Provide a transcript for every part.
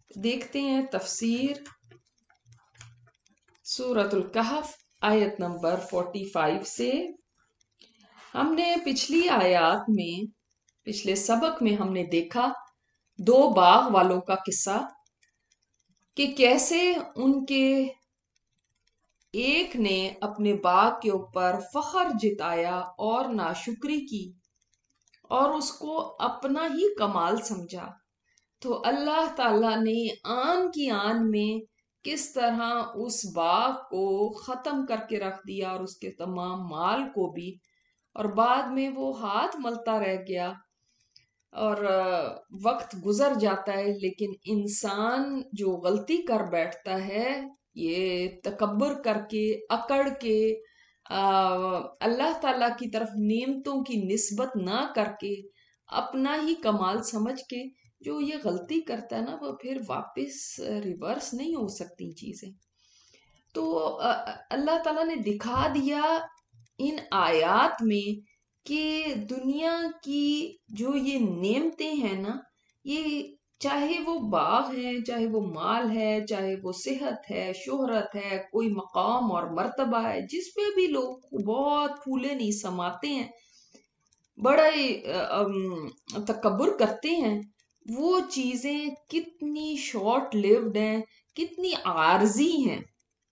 دیکھتے ہیں تفسیر سورۃ الکہف آیت نمبر 45 سے۔ ہم نے پچھلی آیات میں پچھلے سبق میں ہم نے دیکھا دو باغ والوں کا قصہ کہ کیسے ان کے ایک نے اپنے باغ کے اوپر فخر جتایا اور ناشکری کی اور اس کو اپنا ہی کمال سمجھا، تو اللہ تعالیٰ نے آن کی آن میں کس طرح اس باغ کو ختم کر کے رکھ دیا اور اس کے تمام مال کو بھی، اور بعد میں وہ ہاتھ ملتا رہ گیا اور وقت گزر جاتا ہے، لیکن انسان جو غلطی کر بیٹھتا ہے یہ تکبر کر کے اکڑ کے اللہ تعالیٰ کی طرف نعمتوں کی نسبت نہ کر کے اپنا ہی کمال سمجھ کے جو یہ غلطی کرتا ہے نا، وہ پھر واپس ریورس نہیں ہو سکتی چیزیں۔ تو اللہ تعالیٰ نے دکھا دیا ان آیات میں کہ دنیا کی جو یہ نعمتیں ہیں نا، یہ چاہے وہ باغ ہے، چاہے وہ مال ہے، چاہے وہ صحت ہے، شہرت ہے، کوئی مقام اور مرتبہ ہے، جس پہ بھی لوگ بہت پھولے نہیں سماتے ہیں، بڑا تکبر کرتے ہیں، وہ چیزیں کتنی شارٹ لیوڈ ہیں، کتنی عارضی ہیں،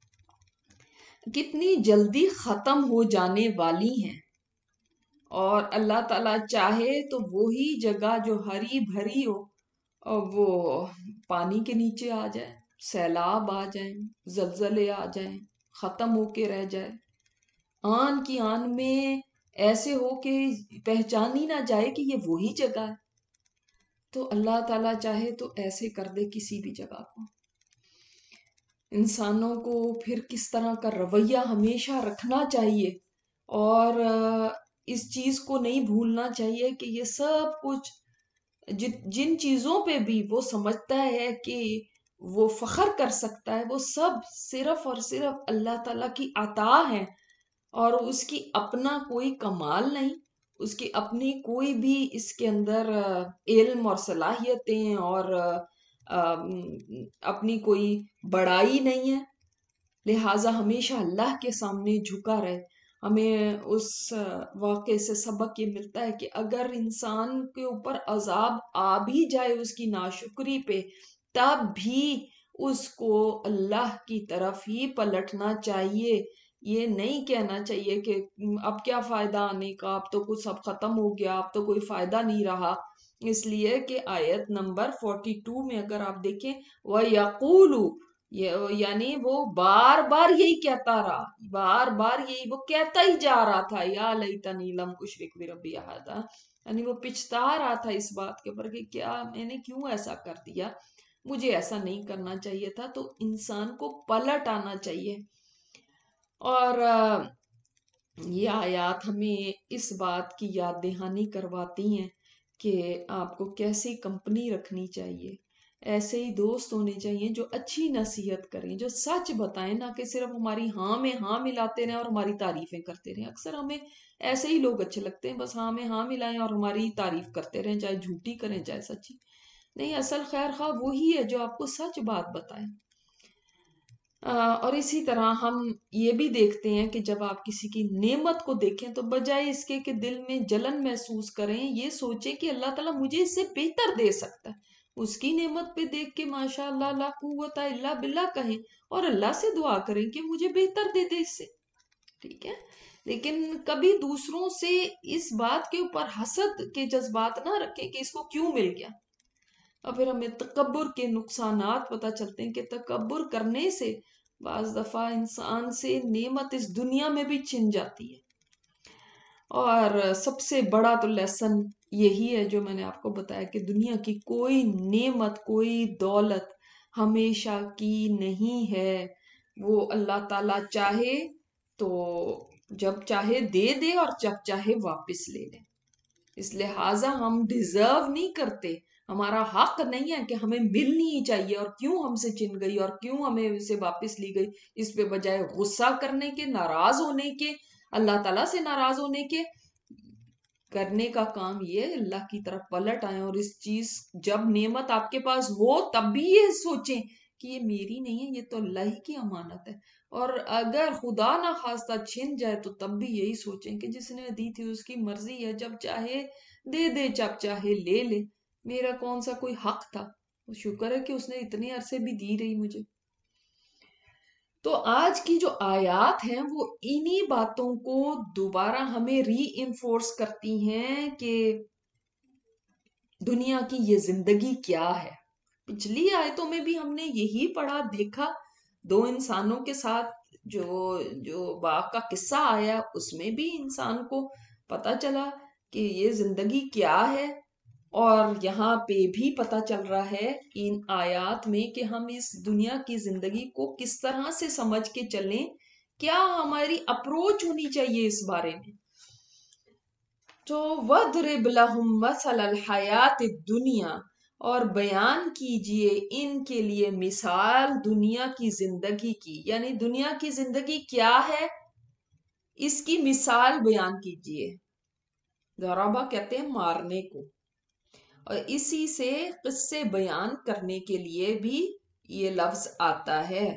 کتنی جلدی ختم ہو جانے والی ہیں۔ اور اللہ تعالیٰ چاہے تو وہی جگہ جو ہری بھری ہو اور وہ پانی کے نیچے آ جائے، سیلاب آ جائیں، زلزلے آ جائیں، ختم ہو کے رہ جائے، آن کی آن میں ایسے ہو کہ پہچان ہی نہ جائے کہ یہ وہی جگہ ہے۔ تو اللہ تعالیٰ چاہے تو ایسے کر دے کسی بھی جگہ کو۔ انسانوں کو پھر کس طرح کا رویہ ہمیشہ رکھنا چاہیے اور اس چیز کو نہیں بھولنا چاہیے کہ یہ سب کچھ جن چیزوں پہ بھی وہ سمجھتا ہے کہ وہ فخر کر سکتا ہے، وہ سب صرف اور صرف اللہ تعالیٰ کی عطا ہے، اور اس کی اپنا کوئی کمال نہیں، اس کی اپنی کوئی بھی اس کے اندر علم اور صلاحیتیں اور اپنی کوئی بڑائی نہیں ہے، لہٰذا ہمیشہ اللہ کے سامنے جھکا رہے۔ ہمیں اس واقعے سے سبق یہ ملتا ہے کہ اگر انسان کے اوپر عذاب آ بھی جائے اس کی ناشکری پہ، تب بھی اس کو اللہ کی طرف ہی پلٹنا چاہیے۔ یہ نہیں کہنا چاہیے کہ اب کیا فائدہ آنے کا، اب تو کچھ سب ختم ہو گیا، اب تو کوئی فائدہ نہیں رہا، اس لیے کہ آیت نمبر 42 میں اگر آپ دیکھیں وَيَقُولُ، یعنی وہ بار بار یہی کہتا رہا، بار بار یہی وہ کہتا ہی جا رہا تھا، یا لیتنی لم اشرک بربی احدا، یعنی وہ پچھتا رہا تھا اس بات کے اوپر کہ کیا میں نے کیوں ایسا کر دیا، مجھے ایسا نہیں کرنا چاہیے تھا۔ تو انسان کو پلٹ آنا چاہیے، اور یہ آیات ہمیں اس بات کی یاد دہانی کرواتی ہیں کہ آپ کو کیسی کمپنی رکھنی چاہیے، ایسے ہی دوست ہونے چاہیے جو اچھی نصیحت کریں، جو سچ بتائیں، نہ کہ صرف ہماری ہاں میں ہاں ملاتے رہیں اور ہماری تعریفیں کرتے رہیں۔ اکثر ہمیں ایسے ہی لوگ اچھے لگتے ہیں، بس ہاں میں ہاں ملائیں اور ہماری تعریف کرتے رہیں، چاہے جھوٹی کریں چاہے سچی۔ نہیں، اصل خیر خواہ وہی ہے جو آپ کو سچ بات بتائے۔ اور اسی طرح ہم یہ بھی دیکھتے ہیں کہ جب آپ کسی کی نعمت کو دیکھیں تو بجائے اس کے کہ دل میں جلن محسوس کریں، یہ سوچیں کہ اللہ تعالیٰ مجھے اس سے بہتر دے سکتا ہے۔ اس کی نعمت پہ دیکھ کے ماشاء اللہ لا قوت الا باللہ کہیں اور اللہ سے دعا کریں کہ مجھے بہتر دے دے اس سے، ٹھیک ہے؟ لیکن کبھی دوسروں سے اس بات کے اوپر حسد کے جذبات نہ رکھیں کہ اس کو کیوں مل گیا، اور پھر ہمیں تکبر کے نقصانات پتہ چلتے ہیں کہ تکبر کرنے سے بعض دفعہ انسان سے نعمت اس دنیا میں بھی چھن جاتی ہے۔ اور سب سے بڑا تو لیسن یہی ہے جو میں نے آپ کو بتایا کہ دنیا کی کوئی نعمت، کوئی دولت ہمیشہ کی نہیں ہے، وہ اللہ تعالیٰ چاہے تو جب چاہے دے دے اور جب چاہے واپس لے لے، اس لہٰذا ہم ڈیزرو نہیں کرتے، ہمارا حق نہیں ہے کہ ہمیں ملنی ہی چاہیے، اور کیوں ہم سے چھن گئی اور کیوں ہمیں اسے واپس لی گئی، اس پہ بجائے غصہ کرنے کے، ناراض ہونے کے، اللہ تعالیٰ سے ناراض ہونے کے، کرنے کا کام یہ ہے اللہ کی طرف پلٹ آئیں، اور اس چیز جب نعمت آپ کے پاس ہو تب بھی یہ سوچیں کہ یہ میری نہیں ہے، یہ تو اللہ ہی کی امانت ہے، اور اگر خدا نہ خواستہ چھن جائے تو تب بھی یہی سوچیں کہ جس نے دی تھی اس کی مرضی ہے، جب چاہے دے دے، جب چاہے لے لے، میرا کون سا کوئی حق تھا، شکر ہے کہ اس نے اتنے عرصے بھی دی رہی مجھے۔ تو آج کی جو آیات ہیں وہ انہی باتوں کو دوبارہ ہمیں ری انفورس کرتی ہیں کہ دنیا کی یہ زندگی کیا ہے۔ پچھلی آیتوں میں بھی ہم نے یہی پڑھا، دیکھا، دو انسانوں کے ساتھ جو باغ کا قصہ آیا اس میں بھی انسان کو پتا چلا کہ یہ زندگی کیا ہے، اور یہاں پہ بھی پتا چل رہا ہے ان آیات میں کہ ہم اس دنیا کی زندگی کو کس طرح سے سمجھ کے چلیں، کیا ہماری اپروچ ہونی چاہیے اس بارے میں۔ تو وَاضْرِبْ لَهُمْ مَثَلَ الْحَيَاةِ الدُّنْيَا، اور بیان کیجئے ان کے لیے مثال دنیا کی زندگی کی، یعنی دنیا کی زندگی کیا ہے اس کی مثال بیان کیجئے۔ ضربہ کہتے ہیں مارنے کو، اور اسی سے قصے بیان کرنے کے لیے بھی یہ لفظ آتا ہے۔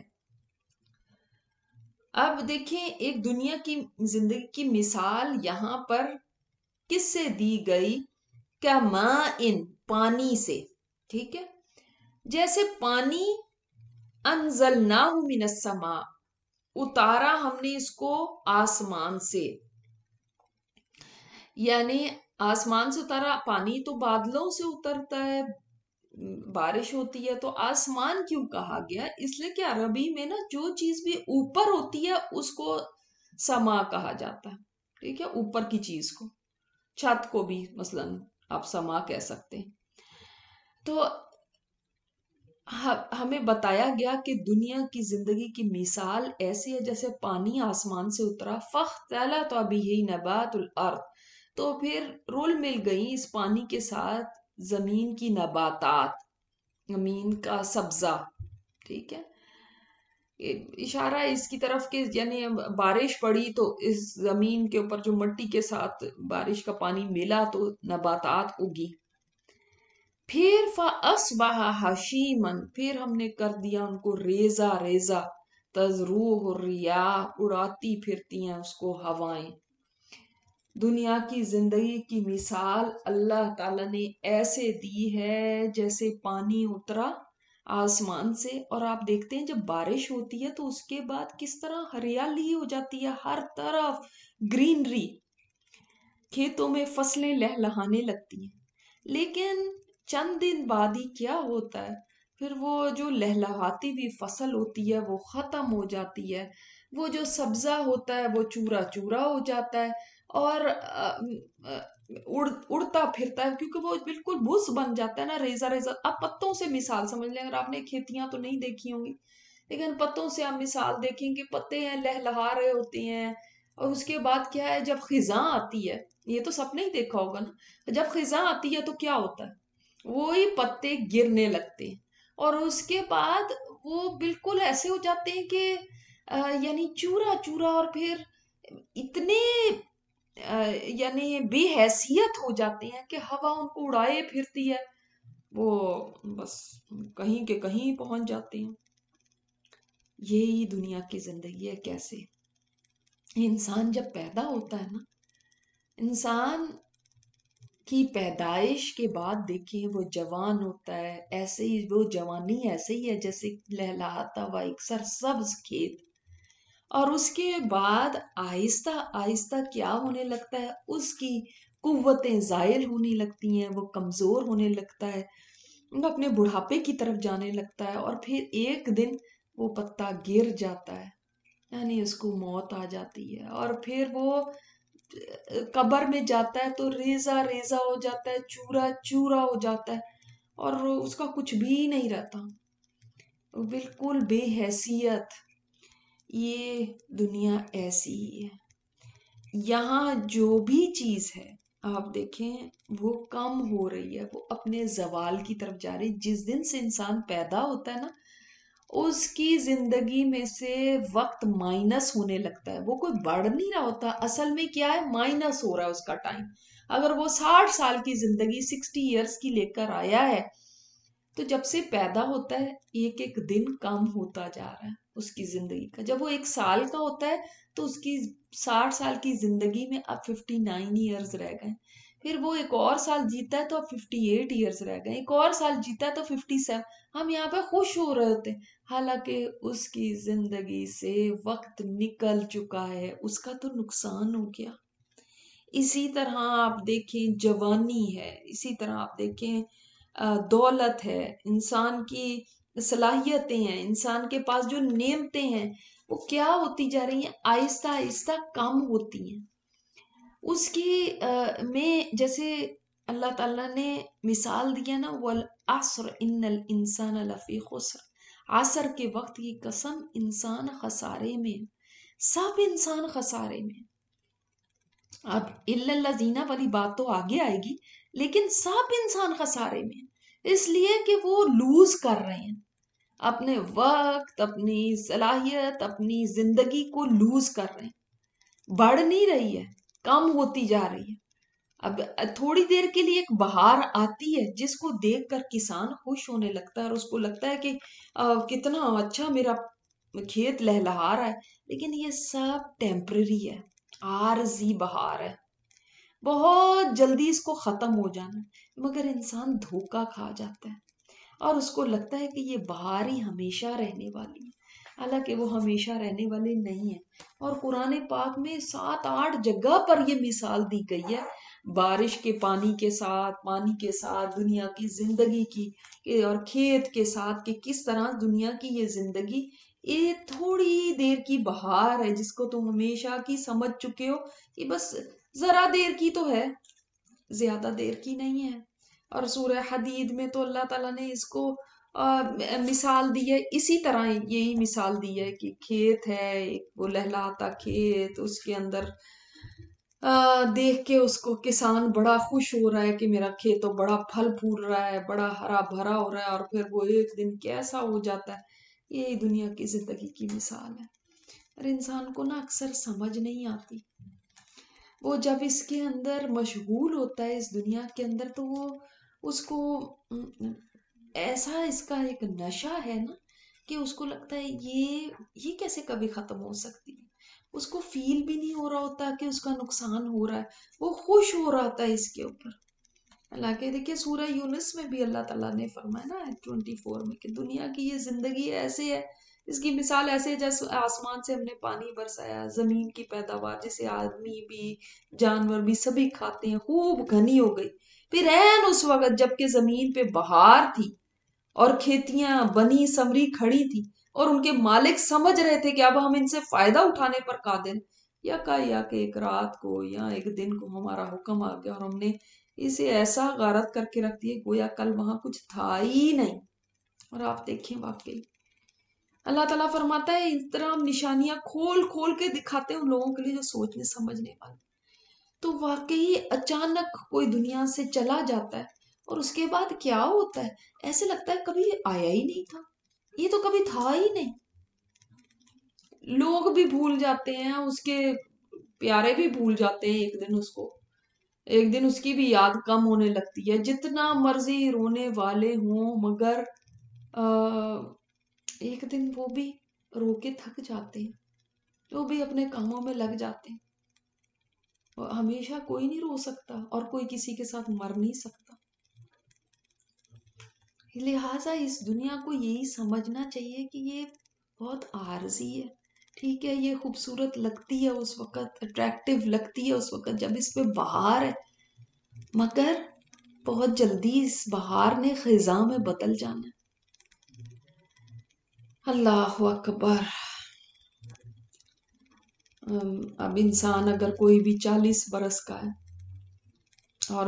اب دیکھیں ایک دنیا کی زندگی کی مثال یہاں پر کس سے دی گئی؟ کماءٍ، پانی سے، ٹھیک ہے، جیسے پانی انزلناہ من السماء، اتارا ہم نے اس کو آسمان سے، یعنی آسمان سے اتارا، پانی تو بادلوں سے اترتا ہے، بارش ہوتی ہے، تو آسمان کیوں کہا گیا؟ اس لیے کہ عربی میں نا جو چیز بھی اوپر ہوتی ہے اس کو سما کہا جاتا ہے، ٹھیک ہے، اوپر کی چیز کو، چھت کو بھی مثلا آپ سما کہہ سکتے ہیں۔ تو ہمیں بتایا گیا کہ دنیا کی زندگی کی مثال ایسی ہے جیسے پانی آسمان سے اترا، فاختلط بہ نبات الارض، تو پھر رول مل گئی اس پانی کے ساتھ زمین کی نباتات، زمین کا سبزہ، ٹھیک ہے، اشارہ اس کی طرف کہ یعنی بارش پڑی تو اس زمین کے اوپر جو مٹی کے ساتھ بارش کا پانی ملا تو نباتات اگی۔ پھر فَأَصْبَحَ حَشِيمًا، پھر ہم نے کر دیا ان کو ریزہ ریزہ، تَذْرُوهُ الرِّيَاحُ، اڑاتی پھرتی ہیں اس کو ہوائیں۔ دنیا کی زندگی کی مثال اللہ تعالیٰ نے ایسے دی ہے جیسے پانی اترا آسمان سے، اور آپ دیکھتے ہیں جب بارش ہوتی ہے تو اس کے بعد کس طرح ہریالی ہو جاتی ہے، ہر طرف گرینری، کھیتوں میں فصلیں لہلہانے لگتی ہیں، لیکن چند دن بعد ہی کیا ہوتا ہے، پھر وہ جو لہلہاتی ہوئی فصل ہوتی ہے وہ ختم ہو جاتی ہے، وہ جو سبزہ ہوتا ہے وہ چورا چورا ہو جاتا ہے، اور اڑتا پھرتا ہے، کیونکہ وہ بالکل بھس بن جاتا ہے نا، ریزہ ریزہ۔ اب پتوں سے مثال سمجھ لیں، اگر آپ نے کھیتیاں تو نہیں دیکھی ہوں گی لیکن پتوں سے آپ مثال دیکھیں گے، پتے ہیں لہلہا رہے ہوتے ہیں، اور اس کے بعد کیا ہے جب خزاں آتی ہے، یہ تو سب نے ہی دیکھا ہوگا نا، جب خزاں آتی ہے تو کیا ہوتا ہے، وہی پتے گرنے لگتے ہیں، اور اس کے بعد وہ بالکل ایسے ہو جاتے ہیں کہ یعنی چورا چورا، اور پھر اتنے یعنی بے حیثیت ہو جاتے ہیں کہ ہوا ان کو اڑائے پھرتی ہے، وہ بس کہیں کے کہیں پہنچ جاتے ہیں۔ یہی دنیا کی زندگی ہے۔ کیسے انسان جب پیدا ہوتا ہے نا، انسان کی پیدائش کے بعد دیکھیں وہ جوان ہوتا ہے، ایسے ہی وہ جوانی ایسے ہی ہے جیسے لہلہاتا ہوا ایک سرسبز کھیت، اور اس کے بعد آہستہ آہستہ کیا ہونے لگتا ہے، اس کی قوتیں زائل ہونے لگتی ہیں، وہ کمزور ہونے لگتا ہے، وہ اپنے بڑھاپے کی طرف جانے لگتا ہے، اور پھر ایک دن وہ پتا گر جاتا ہے، یعنی اس کو موت آ جاتی ہے، اور پھر وہ قبر میں جاتا ہے تو ریزہ ریزہ ہو جاتا ہے، چورا چورا ہو جاتا ہے، اور اس کا کچھ بھی نہیں رہتا، بالکل بے حیثیت۔ یہ دنیا ایسی ہی ہے، یہاں جو بھی چیز ہے آپ دیکھیں وہ کم ہو رہی ہے، وہ اپنے زوال کی طرف جا رہی۔ جس دن سے انسان پیدا ہوتا ہے نا، اس کی زندگی میں سے وقت مائنس ہونے لگتا ہے، وہ کوئی بڑھ نہیں رہا ہوتا، اصل میں کیا ہے، مائنس ہو رہا ہے اس کا ٹائم۔ اگر وہ 60 سال کی زندگی 60 ایئرس کی لے کر آیا ہے تو جب سے پیدا ہوتا ہے ایک ایک دن کم ہوتا جا رہا ہے اس کی زندگی کا. جب وہ 1 سال کا ہوتا ہے تو اس کی 60 سال کی زندگی میں اب 59 ایئرز رہ گئے. پھر وہ ایک اور سال جیتا ہے تو اب 58 ایئرز رہ گئے. ایک اور سال جیتا ہے تو 57. ہم یہاں پہ خوش ہو رہے ہوتے ہیں حالانکہ اس کی زندگی سے وقت نکل چکا ہے, اس کا تو نقصان ہو گیا. اسی طرح آپ دیکھیں جوانی ہے, اسی طرح آپ دیکھیں دولت ہے, انسان کی صلاحیتیں ہیں, انسان کے پاس جو نعمتیں ہیں وہ کیا ہوتی جا رہی ہیں, آہستہ آہستہ کم ہوتی ہیں. اس کی میں جیسے اللہ تعالیٰ نے مثال دیا نا, والعصر ان الانسان لفی خسر, عصر کے وقت کی قسم انسان خسارے میں, سب انسان خسارے میں. اب الا الذین والی بات تو آگے آئے گی, لیکن سب انسان خسارے میں اس لیے کہ وہ لوز کر رہے ہیں اپنے وقت, اپنی صلاحیت, اپنی زندگی کو لوز کر رہے ہیں. بڑھ نہیں رہی ہے, کم ہوتی جا رہی ہے. اب تھوڑی دیر کے لیے ایک بہار آتی ہے جس کو دیکھ کر کسان خوش ہونے لگتا ہے اور اس کو لگتا ہے کہ کتنا اچھا میرا کھیت لہلہا رہا ہے, لیکن یہ سب ٹیمپرری ہے, عارضی بہار ہے, بہت جلدی اس کو ختم ہو جانا ہے. مگر انسان دھوکا کھا جاتا ہے اور اس کو لگتا ہے کہ یہ بہار ہی ہمیشہ رہنے والی ہے, حالانکہ وہ ہمیشہ رہنے والی نہیں ہے. اور قرآن پاک میں 7-8 جگہ پر یہ مثال دی گئی ہے بارش کے پانی کے ساتھ دنیا کی زندگی کی, اور کھیت کے ساتھ کہ کس طرح دنیا کی یہ زندگی یہ تھوڑی دیر کی بہار ہے جس کو تم ہمیشہ کی سمجھ چکے ہو کہ بس ذرا دیر کی تو ہے, زیادہ دیر کی نہیں ہے. اور سورہ حدید میں تو اللہ تعالیٰ نے اس کو مثال دی ہے, اسی طرح یہی مثال دی ہے کہ کھیت ہے, وہ لہلاتا کھیت, اس کے اندر دیکھ کے اس کو کسان بڑا خوش ہو رہا ہے کہ میرا کھیت تو بڑا پھل پھول رہا ہے, بڑا ہرا بھرا ہو رہا ہے, اور پھر وہ ایک دن کیسا ہو جاتا ہے. یہی دنیا کی زندگی کی مثال ہے. اور انسان کو نا اکثر سمجھ نہیں آتی, وہ جب اس کے اندر مشغول ہوتا ہے اس دنیا کے اندر تو وہ اس کو ایسا اس کا ایک نشہ ہے نا کہ اس کو لگتا ہے یہ کیسے کبھی ختم ہو سکتی ہے. اس کو فیل بھی نہیں ہو رہا ہوتا کہ اس کا نقصان ہو رہا ہے, وہ خوش ہو رہا تھا اس کے اوپر. حالانکہ دیکھیے سورہ یونس میں بھی اللہ تعالیٰ نے فرمایا نا 24 میں کہ دنیا کی یہ زندگی ایسے ہے, اس کی مثال ایسے ہے جیسے آسمان سے ہم نے پانی برسایا, زمین کی پیداوار جسے آدمی بھی جانور بھی سبھی کھاتے ہیں خوب گھنی ہو گئی. پھر عین اس وقت جب کہ زمین پہ بہار تھی اور کھیتیاں بنی سمری کھڑی تھی اور ان کے مالک سمجھ رہے تھے کہ اب ہم ان سے فائدہ اٹھانے پر قادر, یا کہ ایک رات کو یا ایک دن کو ہمارا حکم آ گیا اور ہم نے اسے ایسا غارت کر کے رکھ دیا گویا کل وہاں کچھ تھا ہی نہیں. اور آپ دیکھیں واقعی اللہ تعالیٰ فرماتا ہے اس طرح ہم نشانیاں کھول کھول کے دکھاتے ہیں ان لوگوں کے لیے جو سوچنے سمجھنے والے. تو واقعی اچانک کوئی دنیا سے چلا جاتا ہے اور اس کے بعد کیا ہوتا ہے, ایسے لگتا ہے کبھی آیا ہی نہیں تھا, یہ تو کبھی تھا ہی نہیں. لوگ بھی بھول جاتے ہیں, اس کے پیارے بھی بھول جاتے ہیں, ایک دن اس کی بھی یاد کم ہونے لگتی ہے, جتنا مرضی رونے والے ہوں مگر ایک دن وہ بھی رو کے تھک جاتے ہیں, وہ بھی اپنے کاموں میں لگ جاتے ہیں. ہمیشہ کوئی نہیں رو سکتا اور کوئی کسی کے ساتھ مر نہیں سکتا. لہٰذا اس دنیا کو یہی سمجھنا چاہیے کہ یہ بہت عارضی ہے. ٹھیک ہے, یہ خوبصورت لگتی ہے اس وقت, اٹریکٹیو لگتی ہے اس وقت جب اس پہ بہار ہے, مگر بہت جلدی اس بہار نے خزاں میں بدل جانا ہے. اللہ اکبر. اب انسان اگر کوئی بھی 40 برس کا ہے اور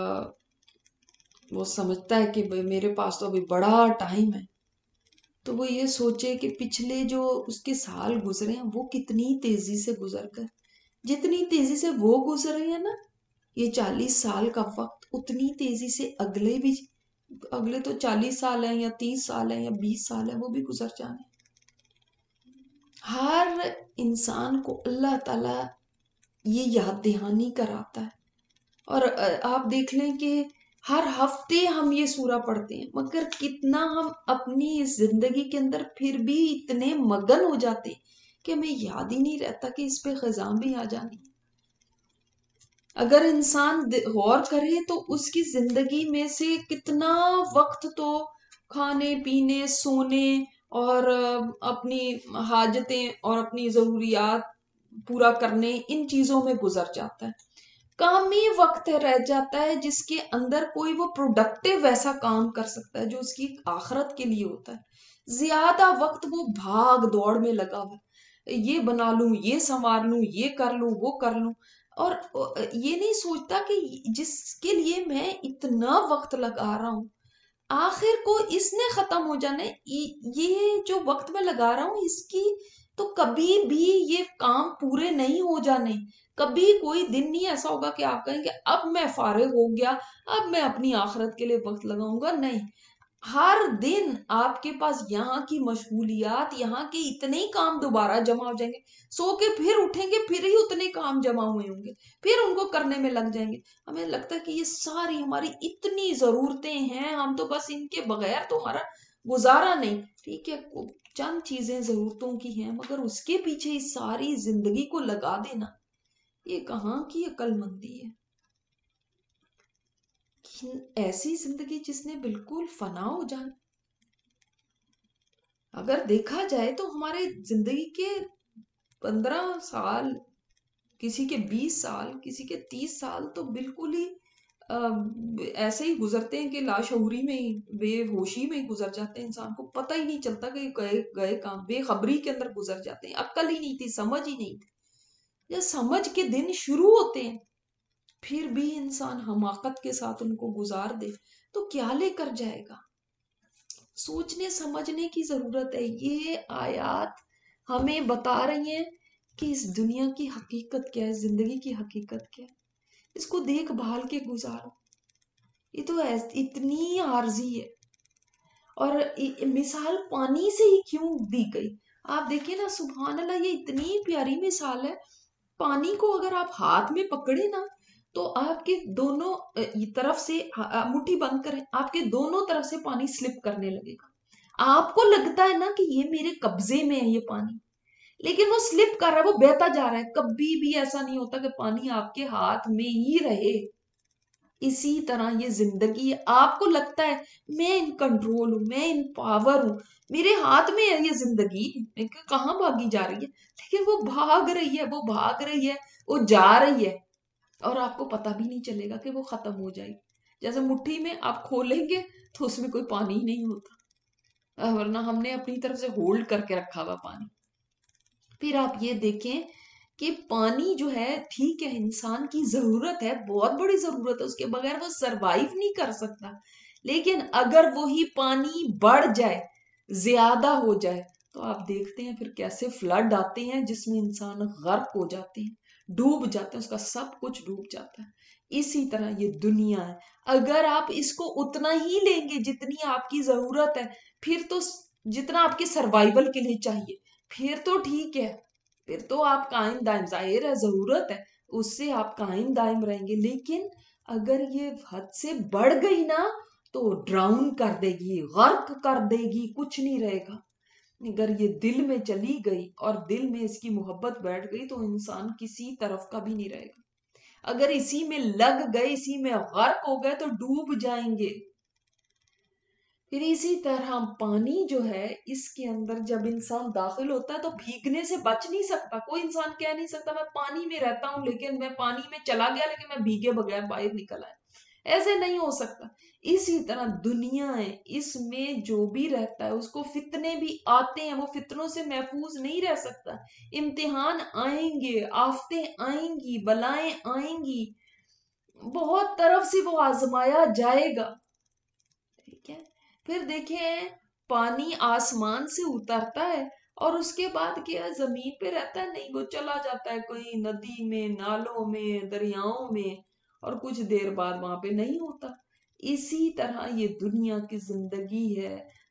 وہ سمجھتا ہے کہ میرے پاس تو ابھی بڑا ٹائم ہے, تو وہ یہ سوچے کہ پچھلے جو اس کے سال گزرے ہیں وہ کتنی تیزی سے گزر گئے. جتنی تیزی سے وہ گزر رہے ہیں نا یہ 40 سال کا وقت, اتنی تیزی سے اگلے تو 40 سال ہیں یا 30 سال ہیں یا 20 سال ہیں وہ بھی گزر جانے. ہر انسان کو اللہ تعالی یہ یاد دہانی کراتا ہے اور آپ دیکھ لیں کہ ہر ہفتے ہم یہ سورہ پڑھتے ہیں، مگر کتنا ہم اپنی اس زندگی کے اندر پھر بھی اتنے مگن ہو جاتے ہیں کہ ہمیں یاد ہی نہیں رہتا کہ اس پہ خزاں بھی آ جانی۔ اگر انسان غور کرے تو اس کی زندگی میں سے کتنا وقت تو کھانے پینے سونے اور اپنی حاجتیں اور اپنی ضروریات پورا کرنے ان چیزوں میں گزر جاتا ہے۔ کام ہی وقت رہ جاتا ہے جس کے اندر کوئی وہ پروڈکٹیو ایسا کام کر سکتا ہے جو اس کی آخرت کے لیے ہوتا ہے۔ زیادہ وقت وہ بھاگ دوڑ میں لگا ہوا ہے، یہ بنا لوں، یہ سنوار لوں، یہ کر لوں، وہ کر لوں، اور یہ نہیں سوچتا کہ جس کے لیے میں اتنا وقت لگا رہا ہوں آخر کو اس نے ختم ہو جانا ہے۔ یہ جو وقت میں لگا رہا ہوں اس کی تو کبھی بھی یہ کام پورے نہیں ہو جانے۔ کبھی کوئی دن نہیں ایسا ہوگا کہ آپ کہیں کہ اب میں فارغ ہو گیا، اب میں اپنی آخرت کے لیے وقت لگاؤں گا، نہیں۔ ہر دن آپ کے پاس یہاں کی مشغولیات، یہاں کے اتنے ہی کام دوبارہ جمع ہو جائیں گے، سو کے پھر اٹھیں گے پھر ہی اتنے کام جمع ہوئے ہوں گے، پھر ان کو کرنے میں لگ جائیں گے۔ ہمیں لگتا ہے کہ یہ ساری ہماری اتنی ضرورتیں ہیں، ہم تو بس ان کے بغیر تو ہمارا گزارا نہیں۔ ٹھیک ہے، چند چیزیں ضرورتوں کی ہیں، مگر اس کے پیچھے اس ساری زندگی کو لگا دینا، یہ کہاں کی عقل مندی ہے؟ ایسی زندگی جس نے بالکل فنا ہو جائے۔ اگر دیکھا جائے تو ہمارے زندگی کے 15 سال، کسی کے 20 سال، کسی کے 30 سال تو بالکل ہی ایسے ہی گزرتے ہیں کہ لاشعوری میں ہی، بے ہوشی میں ہی گزر جاتے ہیں، انسان کو پتہ ہی نہیں چلتا کہ گئے کام، بے خبری کے اندر گزر جاتے ہیں، عقل ہی نہیں تھی، سمجھ ہی نہیں تھی۔ یا سمجھ کے دن شروع ہوتے ہیں پھر بھی انسان حماقت کے ساتھ ان کو گزار دے تو کیا لے کر جائے گا؟ سوچنے سمجھنے کی ضرورت ہے۔ یہ آیات ہمیں بتا رہی ہیں کہ اس دنیا کی حقیقت کیا ہے، زندگی کی حقیقت کیا ہے، اس کو دیکھ بھال کے گزارو۔ یہ تو اتنی عارضی ہے، اور مثال پانی سے ہی کیوں دی گئی؟ آپ دیکھیں نا، سبحان اللہ، یہ اتنی پیاری مثال ہے۔ پانی کو اگر آپ ہاتھ میں پکڑے نا تو آپ کے دونوں طرف سے مٹھی بند کریں، آپ کے دونوں طرف سے پانی سلپ کرنے لگے گا۔ آپ کو لگتا ہے نا کہ یہ میرے قبضے میں ہے یہ پانی، لیکن وہ سلپ کر رہا ہے، وہ بہتا جا رہا ہے۔ کبھی بھی ایسا نہیں ہوتا کہ پانی آپ کے ہاتھ میں ہی رہے۔ اسی طرح یہ زندگی ہے، آپ کو لگتا ہے میں ان کنٹرول ہوں، میں ان پاور ہوں، میرے ہاتھ میں ہے یہ زندگی، کہاں بھاگی جا رہی ہے؟ لیکن وہ بھاگ رہی ہے، وہ بھاگ رہی ہے، وہ جا رہی ہے، اور آپ کو پتہ بھی نہیں چلے گا کہ وہ ختم ہو جائے گی۔ جیسے مٹھی میں آپ کھولیں گے تو اس میں کوئی پانی ہی نہیں ہوتا، ورنہ ہم نے اپنی طرف سے ہولڈ کر کے رکھا ہوا پانی۔ پھر آپ یہ دیکھیں کہ پانی جو ہے، ٹھیک ہے انسان کی ضرورت ہے، بہت بڑی ضرورت ہے، اس کے بغیر وہ سروائیو نہیں کر سکتا، لیکن اگر وہی پانی بڑھ جائے، زیادہ ہو جائے، تو آپ دیکھتے ہیں پھر کیسے فلڈ آتے ہیں جس میں انسان غرق ہو جاتے ہیں، ڈوب جاتے ہیں، اس کا سب کچھ ڈوب جاتا ہے۔ اسی طرح یہ دنیا ہے، اگر آپ اس کو اتنا ہی لیں گے جتنی آپ کی ضرورت ہے، پھر تو جتنا آپ کے سروائیول کے لیے چاہیے، پھر تو ٹھیک ہے، پھر تو آپ قائم دائم، ظاہر ہے ضرورت ہے، اس سے آپ قائم دائم رہیں گے۔ لیکن اگر یہ حد سے بڑھ گئی نا تو ڈراؤن کر دے گی، غرق کر دے گی، کچھ نہیں رہے گا۔ اگر یہ دل میں چلی گئی اور دل میں اس کی محبت بیٹھ گئی تو انسان کسی طرف کا بھی نہیں رہے گا۔ اگر اسی میں لگ گئے، اسی میں غرق ہو گئے تو ڈوب جائیں گے۔ پھر اسی طرح پانی جو ہے، اس کے اندر جب انسان داخل ہوتا ہے تو بھیگنے سے بچ نہیں سکتا۔ کوئی انسان کہہ نہیں سکتا میں پانی میں رہتا ہوں لیکن میں پانی میں چلا گیا لیکن میں بھیگے بغیر باہر نکل آیا، ایسے نہیں ہو سکتا۔ اسی طرح دنیا ہے، اس میں جو بھی رہتا ہے اس کو فتنے بھی آتے ہیں، وہ فتنوں سے محفوظ نہیں رہ سکتا۔ امتحان آئیں گے، آفتیں آئیں گی، بلائیں آئیں گی، بہت طرف سے وہ آزمایا جائے گا۔ ٹھیک ہے، پھر دیکھیں پانی آسمان سے اترتا ہے اور اس کے بعد کیا زمین پہ رہتا ہے؟ نہیں، وہ چلا جاتا ہے کوئی ندی میں، نالوں میں، دریاؤں میں، اور کچھ دیر بعد وہاں پہ نہیں ہوتا۔ اسی طرح یہ دنیا کی زندگی ہے،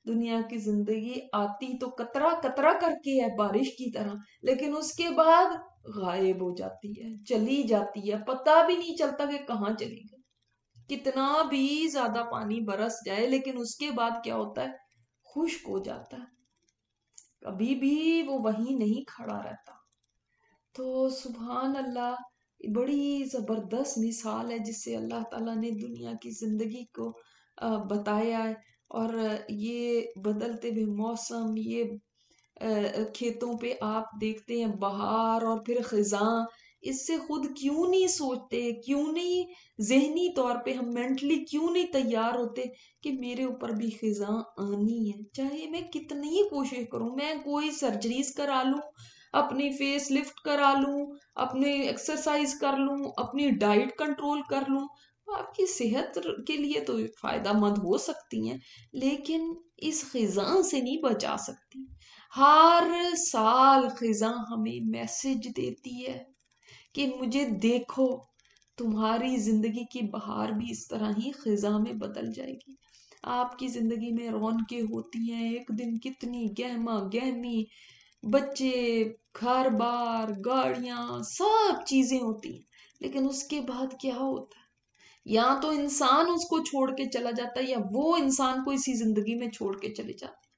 دنیا کی زندگی آتی تو قطرہ قطرہ کر کے ہے بارش کی طرح، لیکن اس کے بعد غائب ہو جاتی ہے، چلی جاتی ہے، پتہ بھی نہیں چلتا کہ کہاں چلی گئی۔ کتنا بھی زیادہ پانی برس جائے لیکن اس کے بعد کیا ہوتا ہے؟ خشک ہو جاتا ہے، کبھی بھی وہ وہیں نہیں کھڑا رہتا۔ تو سبحان اللہ، بڑی زبردست مثال ہے جس سے اللہ تعالیٰ نے دنیا کی زندگی کو بتایا ہے۔ اور یہ بدلتے ہوئے موسم، یہ کھیتوں پہ آپ دیکھتے ہیں بہار اور پھر خزاں، اس سے خود کیوں نہیں سوچتے، کیوں نہیں ذہنی طور پہ ہم مینٹلی کیوں نہیں تیار ہوتے کہ میرے اوپر بھی خزاں آنی ہے، چاہے میں کتنی کوشش کروں، میں کوئی سرجریز کرا لوں، اپنی فیس لفٹ کرا لوں، اپنے ایکسرسائز کر لوں، اپنی ڈائٹ کنٹرول کر لوں، آپ کی صحت کے لیے تو فائدہ مند ہو سکتی ہیں، لیکن اس خزاں سے نہیں بچا سکتی۔ ہر سال خزاں ہمیں میسج دیتی ہے کہ مجھے دیکھو، تمہاری زندگی کی بہار بھی اس طرح ہی خزاں میں بدل جائے گی۔ آپ کی زندگی میں رونقیں ہوتی ہیں، ایک دن کتنی گہما گہمی، بچے، گھر بار، گاڑیاں، سب چیزیں ہوتی ہیں، لیکن اس کے بعد کیا ہوتا ہے؟ یا تو انسان اس کو چھوڑ کے چلا جاتا ہے، یا وہ انسان کو اسی زندگی میں چھوڑ کے چلے جاتے ہیں۔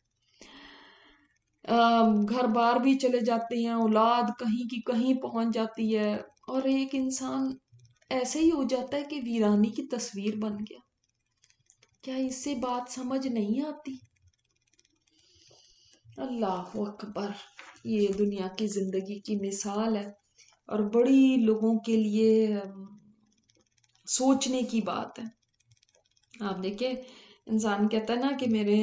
گھر بار بھی چلے جاتے ہیں، اولاد کہیں کی کہیں پہنچ جاتی ہے، اور ایک انسان ایسے ہی ہو جاتا ہے کہ ویرانی کی تصویر بن گیا۔ کیا اس سے بات سمجھ نہیں آتی؟ اللہ اکبر، یہ دنیا کی زندگی کی مثال ہے، اور بڑی لوگوں کے لیے سوچنے کی بات ہے۔ آپ دیکھیں، انسان کہتا ہے نا کہ میرے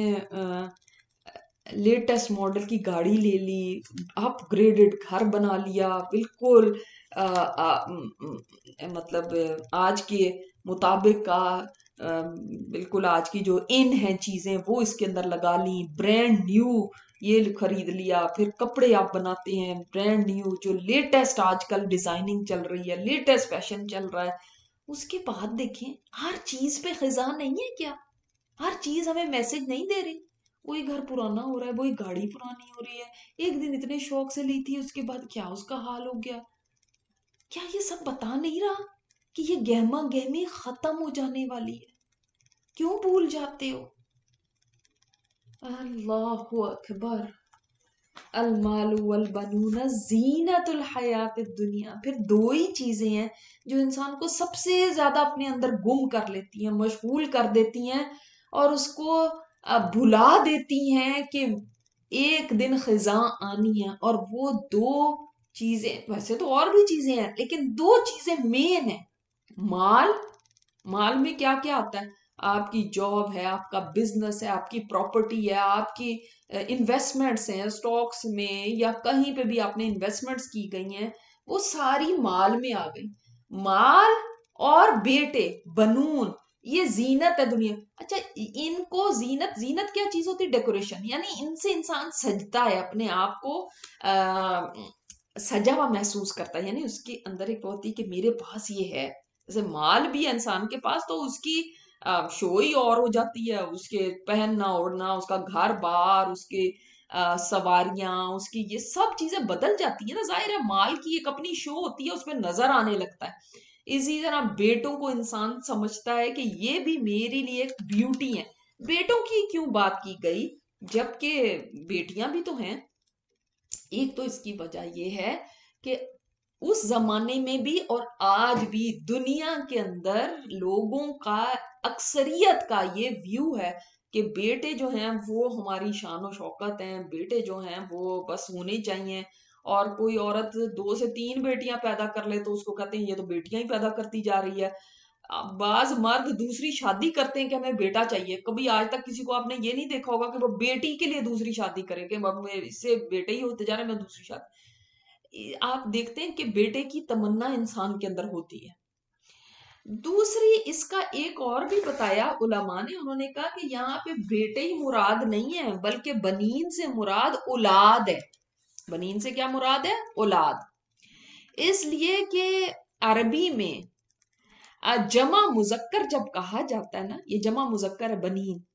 لیٹسٹ ماڈل کی گاڑی لے لی، اپ گریڈڈ گھر بنا لیا، بالکل مطلب آج کے مطابق کا، بالکل آج کی جو ان ہیں چیزیں وہ اس کے اندر لگا لی، برانڈ نیو یہ خرید لیا، پھر کپڑے آپ بناتے ہیں برانڈ نیو جو لیٹسٹ آج کل ڈیزائننگ چل رہی ہے، لیٹسٹ فیشن چل رہا ہے۔ اس کے بعد دیکھیں، ہر چیز پہ خزاں نہیں ہے کیا؟ ہر چیز ہمیں میسج نہیں دے رہی؟ وہی گھر پرانا ہو رہا ہے، وہی گاڑی پرانی ہو رہی ہے، ایک دن اتنے شوق سے لی تھی، اس کے بعد کیا اس کا حال ہو گیا؟ کیا یہ سب بتا نہیں رہا کہ یہ گہما گہمی ختم ہو جانے والی ہے؟ کیوں بھول جاتے ہو؟ اللہ اکبر، المال والبنون زینت الحیات الدنیا۔ پھر دو ہی چیزیں ہیں جو انسان کو سب سے زیادہ اپنے اندر گم کر لیتی ہیں، مشغول کر دیتی ہیں، اور اس کو بھلا دیتی ہیں کہ ایک دن خزاں آنی ہے۔ اور وہ دو چیزیں، ویسے تو اور بھی چیزیں ہیں لیکن دو چیزیں مین ہیں۔ مال میں کیا کیا آتا ہے؟ آپ کی جاب ہے، آپ کا بزنس ہے، آپ کی پراپرٹی ہے، آپ کی انویسٹمنٹس ہیں سٹاکس میں، یا کہیں پہ بھی آپ نے انویسٹمنٹس کی گئی ہیں، وہ ساری مال میں آ گئی۔ مال اور بیٹے، بنون، یہ زینت ہے دنیا۔ اچھا، ان کو زینت کیا چیز ہوتی ہے؟ ڈیکوریشن، یعنی ان سے انسان سجتا ہے، اپنے آپ کو سجا ہوا محسوس کرتا ہے، یعنی اس کے اندر ایک ہوتی ہے کہ میرے پاس یہ ہے۔ جیسے مال بھی ہے انسان کے پاس تو اس کی شو ہی اور ہو جاتی ہے، اس کے پہننا اوڑھنا، اس کا گھر بار، اس کے سواریاں، اس کی یہ سب چیزیں بدل جاتی ہیں نا۔ ظاہر ہے مال کی ایک اپنی شو ہوتی ہے، اس پہ نظر آنے لگتا ہے۔ اسی طرح بیٹوں کو انسان سمجھتا ہے کہ یہ بھی میرے لیے ایک بیوٹی ہے۔ بیٹوں کی کیوں بات کی گئی جبکہ بیٹیاں بھی تو ہیں؟ ایک تو اس کی وجہ یہ ہے کہ اس زمانے میں بھی اور آج بھی دنیا کے اندر لوگوں کا، اکثریت کا یہ ویو ہے کہ بیٹے جو ہیں وہ ہماری شان و شوکت ہیں، بیٹے جو ہیں وہ بس ہونے چاہیے، اور کوئی عورت 2 سے 3 بیٹیاں پیدا کر لے تو اس کو کہتے ہیں یہ تو بیٹیاں ہی پیدا کرتی جا رہی ہے۔ بعض مرد دوسری شادی کرتے ہیں کہ ہمیں بیٹا چاہیے، کبھی آج تک کسی کو آپ نے یہ نہیں دیکھا ہوگا کہ وہ بیٹی کے لیے دوسری شادی کرے کہ اس سے بیٹے ہی ہوتے جا رہے ہیں، میں دوسری شادی۔ آپ دیکھتے ہیں کہ بیٹے کی تمنا انسان کے اندر ہوتی ہے۔ دوسری اس کا ایک اور بھی بتایا علماء نے، انہوں نے کہا کہ یہاں پہ بیٹے ہی مراد نہیں ہے بلکہ بنین سے مراد اولاد ہے۔ بنین سے کیا مراد ہے؟ اولاد۔ اس لیے کہ عربی میں جمع مذکر جب کہا جاتا ہے نا، یہ جمع مذکر ہے بنین،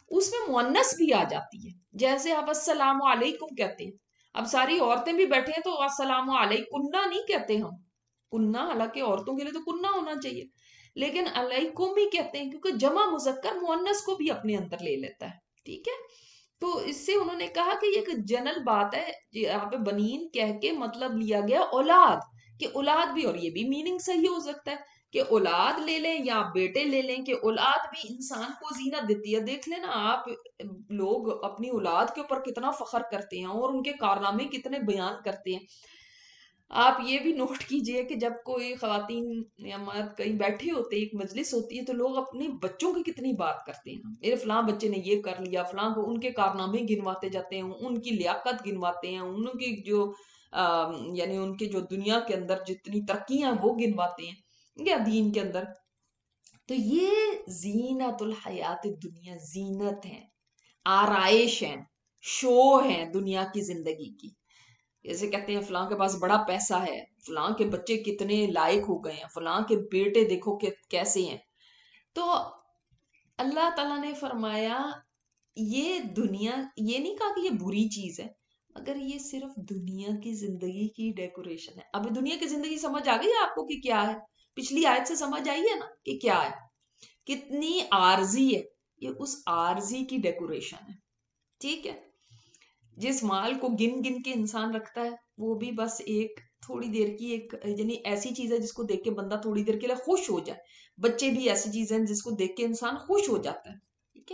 اس میں مؤنث بھی آ جاتی ہے. جیسے آپ السلام علیکم کہتے ہیں, اب ساری عورتیں بھی بیٹھے ہیں تو السلام علیکم نہیں کہتے ہم, کننا, حالانکہ عورتوں کے لیے تو کننا ہونا چاہیے, لیکن علیکم ہی کہتے ہیں کیونکہ جمع مذکر مؤنث کو بھی اپنے اندر لے لیتا ہے. ٹھیک ہے, تو اس سے انہوں نے کہا کہ یہ ایک جنرل بات ہے, یہاں پہ بنین کہہ کے مطلب لیا گیا اولاد, کہ اولاد بھی, اور یہ بھی میننگ صحیح ہو سکتا ہے کہ اولاد لے لیں یا بیٹے لے لیں, کہ اولاد بھی انسان کو زینت دیتی ہے. دیکھ لینا آپ, لوگ اپنی اولاد کے اوپر کتنا فخر کرتے ہیں اور ان کے کارنامے کتنے بیان کرتے ہیں. آپ یہ بھی نوٹ کیجئے کہ جب کوئی خواتین یا مرد کہیں بیٹھے ہوتے ہیں, ایک مجلس ہوتی ہے, تو لوگ اپنے بچوں کی کتنی بات کرتے ہیں. میرے فلاں بچے نے یہ کر لیا, فلاں کو, ان کے کارنامے گنواتے جاتے ہیں, ان کی لیاقت گنواتے ہیں, ان کی جو یعنی ان کے جو دنیا کے اندر جتنی ترقیاں وہ گنواتے ہیں یا دین کے اندر. تو یہ زینت الحیات دنیا, زینت ہے, آرائش ہیں, شو ہیں دنیا کی زندگی کی. جیسے کہتے ہیں فلاں کے پاس بڑا پیسہ ہے, فلاں کے بچے کتنے لائق ہو گئے ہیں, فلاں کے بیٹے دیکھو کہ کیسے ہیں. تو اللہ تعالیٰ نے فرمایا یہ دنیا, یہ نہیں کہا کہ یہ بری چیز ہے, مگر یہ صرف دنیا کی زندگی کی ڈیکوریشن ہے. اب دنیا کی زندگی سمجھ آ گئی آپ کو کہ کیا ہے؟ پچھلی آیت سے سمجھ آئی ہے نا کہ کیا ہے, کتنی عارضی ہے, یہ اس عارضی کی ڈیکوریشن ہے. ٹھیک ہے, جس مال کو گن گن کے انسان رکھتا ہے وہ بھی بس ایک تھوڑی دیر کی ایک یعنی ایسی چیز ہے جس کو دیکھ کے بندہ تھوڑی دیر کے لیے خوش ہو جائے. بچے بھی ایسی چیز ہیں جس کو دیکھ کے انسان خوش ہو جاتا ہے. ٹھیک ہے,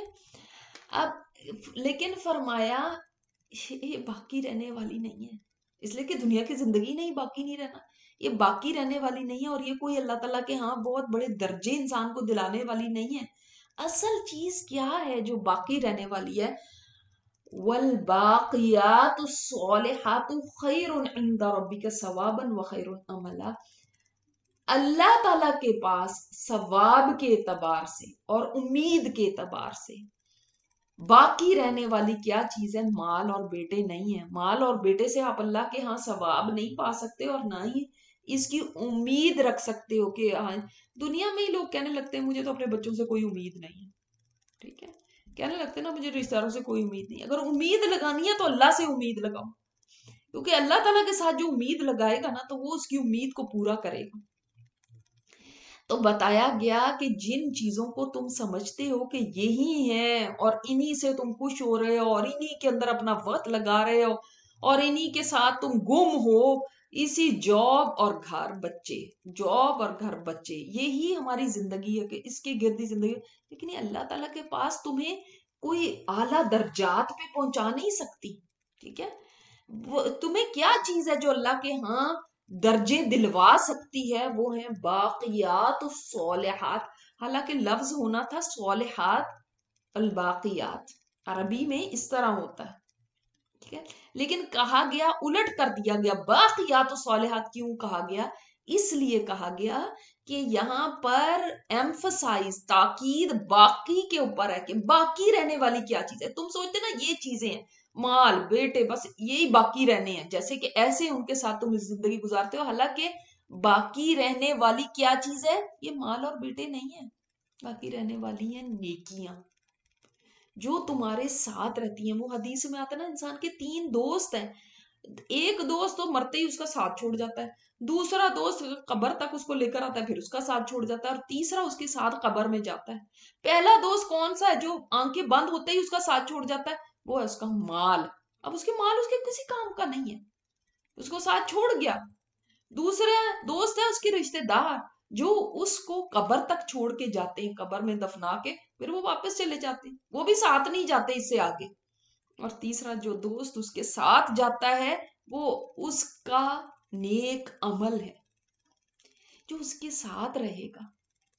اب لیکن فرمایا یہ باقی رہنے والی نہیں ہے, اس لیے کہ دنیا کی زندگی نہیں باقی نہیں رہنا, یہ باقی رہنے والی نہیں ہے, اور یہ کوئی اللہ تعالیٰ کے ہاں بہت بڑے درجے انسان کو دلانے والی نہیں ہے. اصل چیز کیا ہے جو باقی رہنے والی ہے؟ والباقیات الصالحات خیر عند ربک ثوابا وخیر عملا. اللہ تعالیٰ کے پاس ثواب کے اعتبار سے اور امید کے اعتبار سے باقی رہنے والی کیا چیز ہے؟ مال اور بیٹے نہیں ہیں. مال اور بیٹے سے آپ اللہ کے ہاں ثواب نہیں پا سکتے, اور نہ ہی اس کی امید رکھ سکتے ہو کہ ہاں. دنیا میں ہی لوگ کہنے لگتے ہیں مجھے تو اپنے بچوں سے کوئی امید نہیں ہے. ٹھیک ہے, کہنے لگتے نا مجھے رشتہ داروں سے کوئی امید نہیں. اگر امید لگانی ہے تو اللہ سے امید لگاؤ, کیونکہ اللہ تعالیٰ کے ساتھ جو امید لگائے گا نا تو وہ اس کی امید کو پورا کرے گا. تو بتایا گیا کہ جن چیزوں کو تم سمجھتے ہو کہ یہی ہیں اور انہی سے تم خوش ہو رہے ہو اور انہی کے اندر اپنا وقت لگا رہے ہو اور انہی کے ساتھ تم گم ہو, اسی جاب اور گھر بچے, جاب اور گھر بچے, یہی ہماری زندگی ہے کہ اس کے گردی زندگی. لیکن یہ اللہ تعالیٰ کے پاس تمہیں کوئی اعلیٰ درجات پہ پہنچا نہیں سکتی. ٹھیک ہے, تمہیں کیا چیز ہے جو اللہ کے ہاں درجے دلوا سکتی ہے؟ وہ ہیں باقیات الصالحات. حالانکہ لفظ ہونا تھا صالحات الباقیات, عربی میں اس طرح ہوتا ہے. ٹھیک ہے, لیکن کہا گیا, الٹ کر دیا گیا, باقیات الصالحات. کیوں کہا گیا؟ اس لیے کہا گیا کہ یہاں پر ایمفسائز, تاکید باقی کے اوپر ہے, کہ باقی رہنے والی کیا چیز ہے. تم سوچتے نا یہ چیزیں ہیں, مال بیٹے, بس یہی باقی رہنے ہیں, جیسے کہ ایسے ان کے ساتھ تم زندگی گزارتے ہو. حالانکہ باقی رہنے والی کیا چیز ہے؟ یہ مال اور بیٹے نہیں ہیں, باقی رہنے والی ہیں نیکیاں جو تمہارے ساتھ رہتی ہیں. وہ حدیث میں آتا ہے نا, انسان کے 3 دوست ہیں, ایک دوست تو مرتے ہی اس کا ساتھ چھوڑ جاتا ہے, دوسرا دوست قبر تک اس کو لے کر آتا ہے پھر اس کا ساتھ چھوڑ جاتا ہے, اور تیسرا اس کے ساتھ قبر میں جاتا ہے. پہلا دوست کون سا ہے؟ جو آنکھیں بند ہوتے ہی اس کا ساتھ چھوڑ جاتا ہے, وہ ہے اس کا مال. اب اس کے مال اس کے کسی کام کا نہیں ہے, اس کو ساتھ چھوڑ گیا. دوسرا دوست ہے اس کے رشتہ دار, جو اس کو قبر تک چھوڑ کے جاتے ہیں, قبر میں دفنا کے پھر وہ واپس چلے جاتے ہیں, وہ بھی ساتھ نہیں جاتے اس سے آگے. اور تیسرا جو دوست اس کے ساتھ جاتا ہے وہ اس کا نیک عمل ہے جو اس کے ساتھ رہے گا.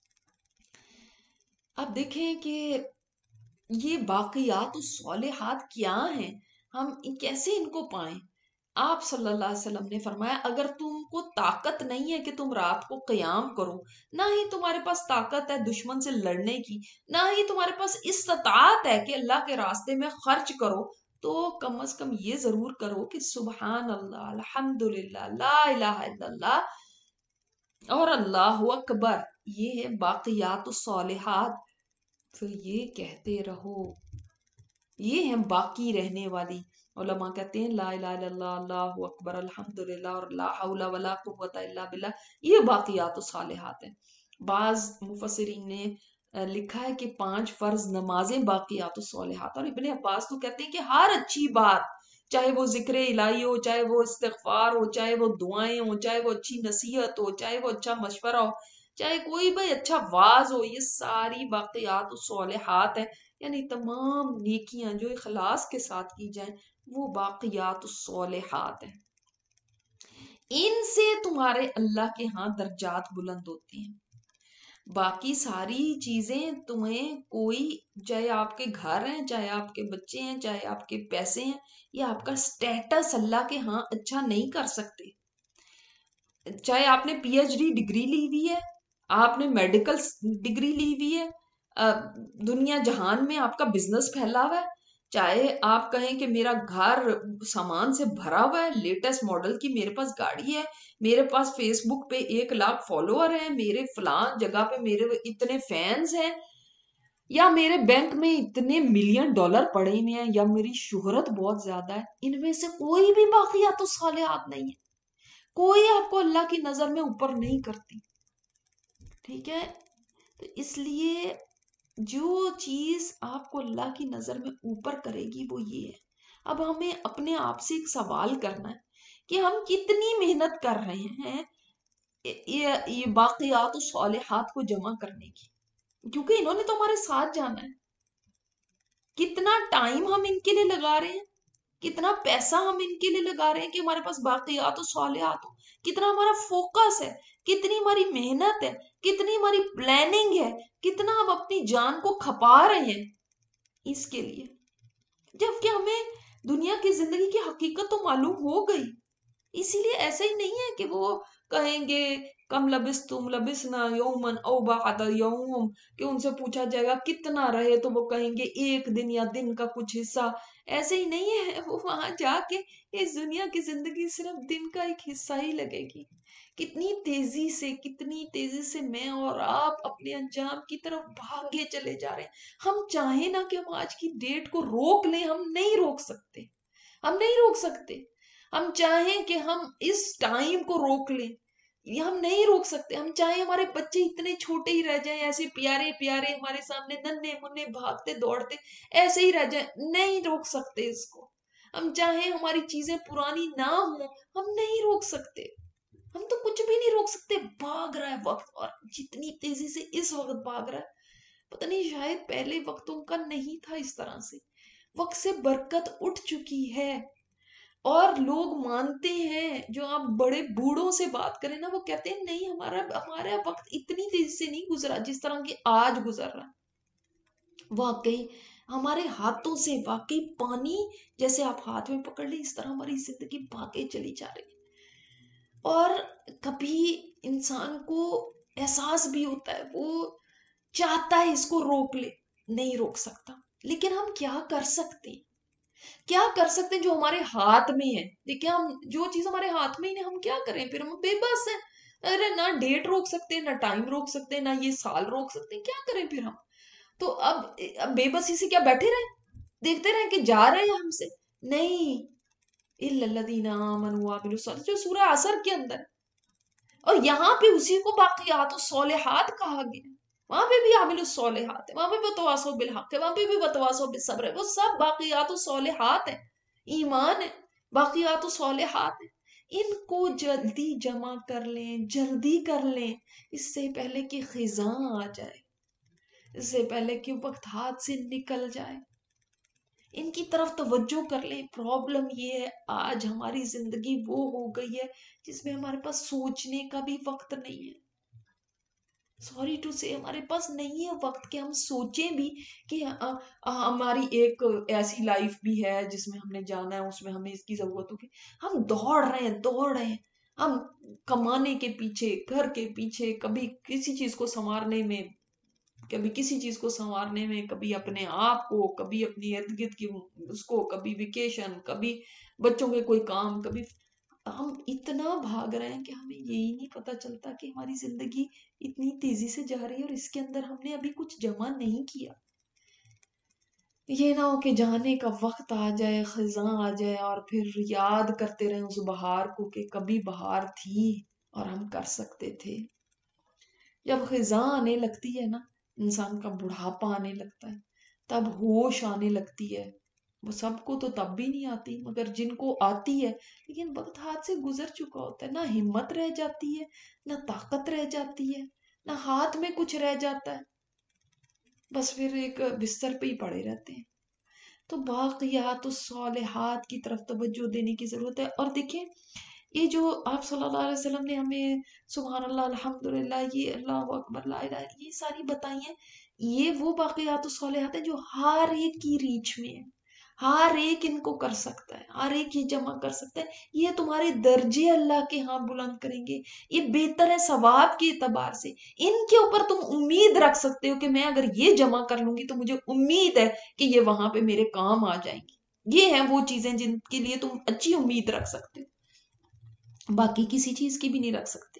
اب دیکھیں کہ یہ باقیات الصالحات کیا ہیں, ہم کیسے ان کو پائیں. آپ صلی اللہ علیہ وسلم نے فرمایا اگر تم کو طاقت نہیں ہے کہ تم رات کو قیام کرو, نہ ہی تمہارے پاس طاقت ہے دشمن سے لڑنے کی, نہ ہی تمہارے پاس استطاعت ہے کہ اللہ کے راستے میں خرچ کرو, تو کم از کم یہ ضرور کرو کہ سبحان اللہ, الحمدللہ, لا الہ الا اللہ اور اللہ اکبر. یہ ہے باقیات الصالحات. پھر یہ کہتے رہو یہ ہیں باقی رہنے والی. علماء کہتے ہیں لا الہ الا اللہ، اللہ اکبر، الحمدللہ اور لا حول ولا قوت الا باللہ، یہ باقیات الصالحات ہیں. بعض مفسرین نے لکھا ہے کہ 5 فرض نمازیں باقیات الصالحات. اور ابن عباس تو کہتے ہیں کہ ہر اچھی بات، چاہے وہ ذکر الہی ہو، چاہے وہ استغفار ہو، چاہے وہ دعائیں ہو، چاہے وہ اچھی نصیحت ہو، چاہے وہ اچھا مشورہ ہو، چاہے کوئی بھی اچھا واز ہو، یہ ساری باقیات الصالحات ہیں. یعنی تمام نیکیاں جو اخلاص کے ساتھ کی جائیں وہ باقیات الصالحات ہیں. ان سے تمہارے اللہ کے ہاں درجات بلند ہوتے ہیں. باقی ساری چیزیں تمہیں کوئی، چاہے آپ کے گھر ہیں، چاہے آپ کے بچے ہیں، چاہے آپ کے پیسے ہیں، یا آپ کا سٹیٹس اللہ کے ہاں اچھا نہیں کر سکتے. چاہے آپ نے پی ایچ ڈی ڈگری لی ہوئی ہے، آپ نے میڈیکل ڈگری لی ہوئی ہے، دنیا جہان میں آپ کا بزنس پھیلا ہوا ہے، چاہے آپ کہیں کہ میرا گھر سامان سے بھرا ہوا ہے، لیٹسٹ ماڈل کی میرے پاس گاڑی ہے، میرے پاس فیس بک پہ 1 لاکھ فالوور ہیں، میرے فلان جگہ پہ میرے اتنے فینز ہیں، یا میرے بینک میں اتنے ملین ڈالر پڑے ہوئے ہیں، یا میری شہرت بہت زیادہ ہے، ان میں سے کوئی بھی باقیات الصالحات نہیں ہے. کوئی آپ کو اللہ کی نظر میں اوپر نہیں کرتی. ٹھیک ہے، تو اس لیے جو چیز آپ کو اللہ کی نظر میں اوپر کرے گی وہ یہ ہے. اب ہمیں اپنے آپ سے ایک سوال کرنا ہے کہ ہم کتنی محنت کر رہے ہیں یہ باقیات و صالحات کو جمع کرنے کی، کیونکہ انہوں نے تو ہمارے ساتھ جانا ہے. کتنا ٹائم ہم ان کے لیے لگا رہے ہیں، کتنا پیسہ ہم ان کے لیے لگا رہے ہیں کہ ہمارے پاس باقیات و صالحات ہو، کتنا ہمارا فوکس ہے، کتنی ہماری محنت ہے، کتنی ہماری پلاننگ ہے، کتنا ہم اپنی جان کو کھپا رہے ہیں اس کے لیے. جبکہ ہمیں دنیا کی زندگی کی حقیقت تو معلوم ہو گئی. اسی لیے ایسا ہی نہیں ہے کہ وہ کہیں گے کم لبستم لبسنا یومن او بعد یوم، کہ ان سے پوچھا جائے گا کتنا رہے تو وہ کہیں گے 1 دن یا دن کا کچھ حصہ. ایسے ہی نہیں ہے، وہ وہاں جا کے اس دنیا کی زندگی صرف دن کا ایک حصہ ہی لگے گی. کتنی تیزی سے میں اور آپ اپنے انجام کی طرف بھاگے چلے جا رہے ہیں. ہم چاہیں نا کہ ہم آج کی ڈیٹ کو روک لیں، ہم نہیں روک سکتے، ہم نہیں روک سکتے. ہم چاہیں کہ ہم اس ٹائم کو روک لیں، یہ ہم نہیں روک سکتے. ہم چاہیں ہمارے بچے اتنے چھوٹے ہی رہ جائیں، ایسے پیارے پیارے ہمارے سامنے ننھے منے بھاگتے دوڑتے ایسے ہی رہ جائیں، نہیں روک سکتے اس کو. ہم چاہیں ہماری چیزیں پرانی نہ ہوں، ہم نہیں روک سکتے. ہم تو کچھ بھی نہیں روک سکتے. بھاگ رہا ہے وقت، اور جتنی تیزی سے اس وقت بھاگ رہا ہے، پتہ نہیں شاید پہلے وقتوں کا نہیں تھا اس طرح سے. وقت سے برکت اٹھ چکی ہے. اور لوگ مانتے ہیں، جو آپ بڑے بوڑھوں سے بات کریں نا، وہ کہتے ہیں نہیں ہمارا وقت اتنی تیزی سے نہیں گزرا جس طرح کہ آج گزر رہا. واقعی ہمارے ہاتھوں سے واقعی پانی جیسے آپ ہاتھ میں پکڑ لیں، اس طرح ہماری زندگی بھاگے چلی جا رہی. اور کبھی انسان کو احساس بھی ہوتا ہے، وہ چاہتا ہے اس کو روک لے، نہیں روک سکتا. لیکن ہم کیا کر سکتے ہیں؟ کیا کر سکتے ہیں جو ہمارے ہاتھ میں ہے؟ دیکھیں، ہم جو چیز ہمارے ہاتھ میں ہی نہیں، ہم کیا کریں پھر؟ ہم بے بس ہیں. ارے نہ ڈیٹ روک سکتے، نہ ٹائم روک سکتے، نہ یہ سال روک سکتے، کیا کریں پھر ہم؟ تو اب بے بسی سے کیا بیٹھے رہیں، دیکھتے رہیں کہ جا رہے ہیں ہم سے؟ نہیں. الا الذین آمنوا وعملوا الصالحات جو سورہ عصر کے اندر، اور یہاں پہ اسی کو باقیات الصالحات کہا گیا. وہاں پہ بھی عامل الصالحات ہے، وہاں پہ بتواصوا بالحق ہے، وہاں پہ بھی بتواصوا بالصبر ہے. وہ سب باقیات الصالحات ہیں، ایمان ہے، باقیات الصالحات ہیں. ان کو جلدی جمع کر لیں، جلدی کر لیں، اس سے پہلے کہ خزاں آ جائے، اس سے پہلے کہ وقت ہاتھ سے نکل جائے. ان کی طرف توجہ کر لیں. پرابلم یہ ہے آج ہماری زندگی وہ ہو گئی ہے جس میں ہمارے پاس سوچنے کا بھی وقت نہیں ہے. سوری ٹو سے ہمارے پاس نہیں ہے وقت کہ ہم سوچیں بھی کہ ہماری ایک ایسی لائف بھی ہے جس میں ہم نے جانا ہے، اس میں ہمیں اس کی ضرورت ہوگی. ہم دوڑ رہے ہیں، ہم کمانے کے پیچھے، گھر کے پیچھے، کبھی کسی چیز کو سنوارنے میں، کبھی کسی چیز کو سنوارنے میں، کبھی اپنے آپ کو، کبھی اپنی ارد گرد کی اس کو، کبھی ویکیشن، کبھی بچوں کے کوئی کام، کبھی ہم اتنا بھاگ رہے ہیں کہ ہمیں یہی نہیں پتا چلتا کہ ہماری زندگی اتنی تیزی سے جا رہی ہے اور اس کے اندر ہم نے ابھی کچھ جمع نہیں کیا. یہ نہ ہو کہ جانے کا وقت آ جائے، خزاں آ جائے، اور پھر یاد کرتے رہیں اس بہار کو کہ کبھی بہار تھی اور ہم کر سکتے تھے۔ جب خزاں آنے لگتی ہے نا، انسان کا بڑھاپا آنے لگتا ہے، تب ہوش آنے لگتی ہے۔ وہ سب کو تو تب بھی نہیں آتی، مگر جن کو آتی ہے، لیکن وقت ہاتھ سے گزر چکا ہوتا ہے، نہ ہمت رہ جاتی ہے، نہ طاقت رہ جاتی ہے، نہ ہاتھ میں کچھ رہ جاتا ہے، بس پھر ایک بستر پہ ہی پڑے رہتے ہیں۔ تو باقیات الصالحات کی طرف توجہ دینے کی ضرورت ہے۔ اور دیکھیں، یہ جو آپ صلی اللہ علیہ وسلم نے ہمیں سبحان اللہ الحمدللہ، یہ اللہ اکبر لا الہ الا، یہ ساری بتائی ہیں، یہ وہ باقیات الصالحات ہیں جو ہر ایک کی ریچ میں ہے، ہر ایک ان کو کر سکتا ہے، ہر ایک یہ جمع کر سکتا ہے۔ یہ تمہارے درجے اللہ کے ہاں بلند کریں گے، یہ بہتر ہے ثواب کے اعتبار سے۔ ان کے اوپر تم امید رکھ سکتے ہو کہ میں اگر یہ جمع کر لوں گی تو مجھے امید ہے کہ یہ وہاں پہ میرے کام آ جائیں گی۔ یہ ہیں وہ چیزیں جن کے لیے تم اچھی امید رکھ سکتے ہو، باقی کسی چیز کی بھی نہیں رکھ سکتے۔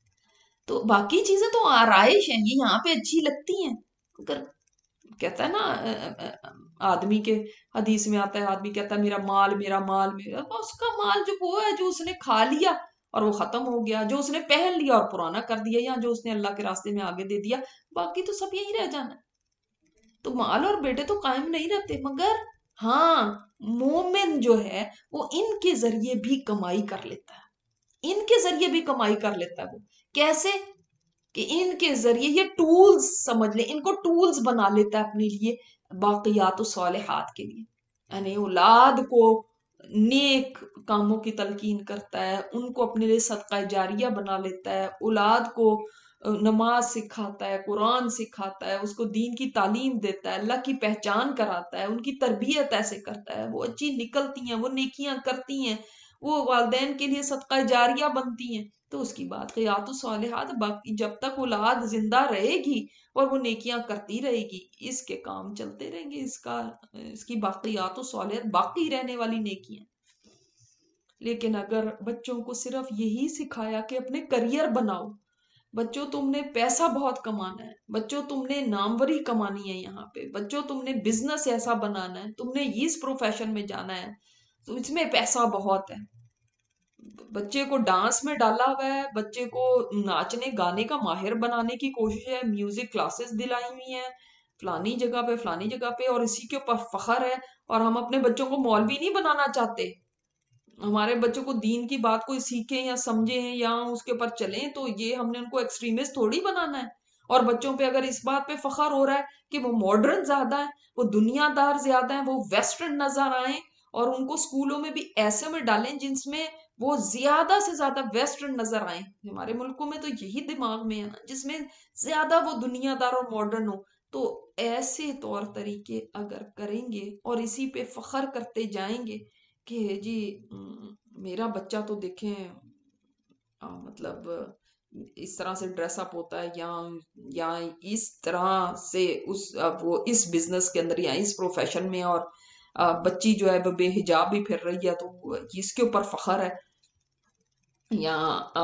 تو باقی چیزیں تو آرائش ہیں، یہ یہاں پہ اچھی لگتی ہیں، مگر کہتا ہے نا آدمی کے حدیث میں آتا ہے، آدمی کہتا ہے میرا مال میرا مال میرا، اس کا مال جو وہ ہے جو اس نے کھا لیا اور وہ ختم ہو گیا، جو اس نے پہن لیا اور پرانا کر دیا، یا جو اس نے اللہ کے راستے میں آگے دے دیا، باقی تو سب یہی رہ جانا ہے۔ تو مال اور بیٹے تو قائم نہیں رہتے، مگر ہاں مومن جو ہے وہ ان کے ذریعے بھی کمائی کر لیتا ہے، ان کے ذریعے بھی کمائی کر لیتا ہے۔ وہ کیسے؟ کہ ان کے ذریعے یہ ٹولز سمجھ لیں، ان کو ٹولز بنا لیتا ہے اپنے لیے باقیات الصالحات کے لیے، یعنی اولاد کو نیک کاموں کی تلقین کرتا ہے، ان کو اپنے لیے صدقہ جاریہ بنا لیتا ہے، اولاد کو نماز سکھاتا ہے، قرآن سکھاتا ہے، اس کو دین کی تعلیم دیتا ہے، اللہ کی پہچان کراتا ہے، ان کی تربیت ایسے کرتا ہے، وہ اچھی نکلتی ہیں، وہ نیکیاں کرتی ہیں، وہ والدین کے لیے صدقہ جاریہ بنتی ہیں۔ تو اس کی باقیات الصالحات، باقی جب تک اولاد زندہ رہے گی اور وہ نیکیاں کرتی رہے گی، اس کے کام چلتے رہیں گے، اس کی باقیات الصالحات باقی رہنے والی نیکیاں۔ لیکن اگر بچوں کو صرف یہی سکھایا کہ اپنے کریئر بناؤ، بچوں تم نے پیسہ بہت کمانا ہے، بچوں تم نے ناموری کمانی ہے، یہاں پہ بچوں تم نے بزنس ایسا بنانا ہے، تم نے اس پروفیشن میں جانا ہے تو اس میں پیسہ بہت ہے، بچے کو ڈانس میں ڈالا ہوا ہے، بچے کو ناچنے گانے کا ماہر بنانے کی کوشش ہے، میوزک کلاسز دلائی ہوئی ہیں فلانی جگہ پہ فلانی جگہ پہ، اور اسی کے اوپر فخر ہے۔ اور ہم اپنے بچوں کو مولوی نہیں بنانا چاہتے، ہمارے بچوں کو دین کی بات کو سیکھیں یا سمجھیں یا اس کے اوپر چلیں، تو یہ ہم نے ان کو ایکسٹریمسٹ تھوڑی بنانا ہے۔ اور بچوں پہ اگر اس بات پہ فخر ہو رہا ہے کہ وہ ماڈرن زیادہ ہیں، وہ دنیا دار زیادہ ہیں، وہ ویسٹرن نظر آئیں، اور ان کو سکولوں میں بھی ایسے میں ڈالیں جن میں وہ زیادہ سے زیادہ ویسٹرن نظر آئیں، ہمارے ملکوں میں تو یہی دماغ میں ہے نا، جس میں زیادہ وہ دنیا دار اور ماڈرن ہو، تو ایسے طور طریقے اگر کریں گے اور اسی پہ فخر کرتے جائیں گے کہ جی میرا بچہ تو دیکھیں مطلب اس طرح سے ڈریس اپ ہوتا ہے، یا اس طرح سے وہ اس بزنس کے اندر یا اس پروفیشن میں، اور بچی جو ہے بے حجاب بھی پھر رہی ہے تو اس کے اوپر فخر ہے، یا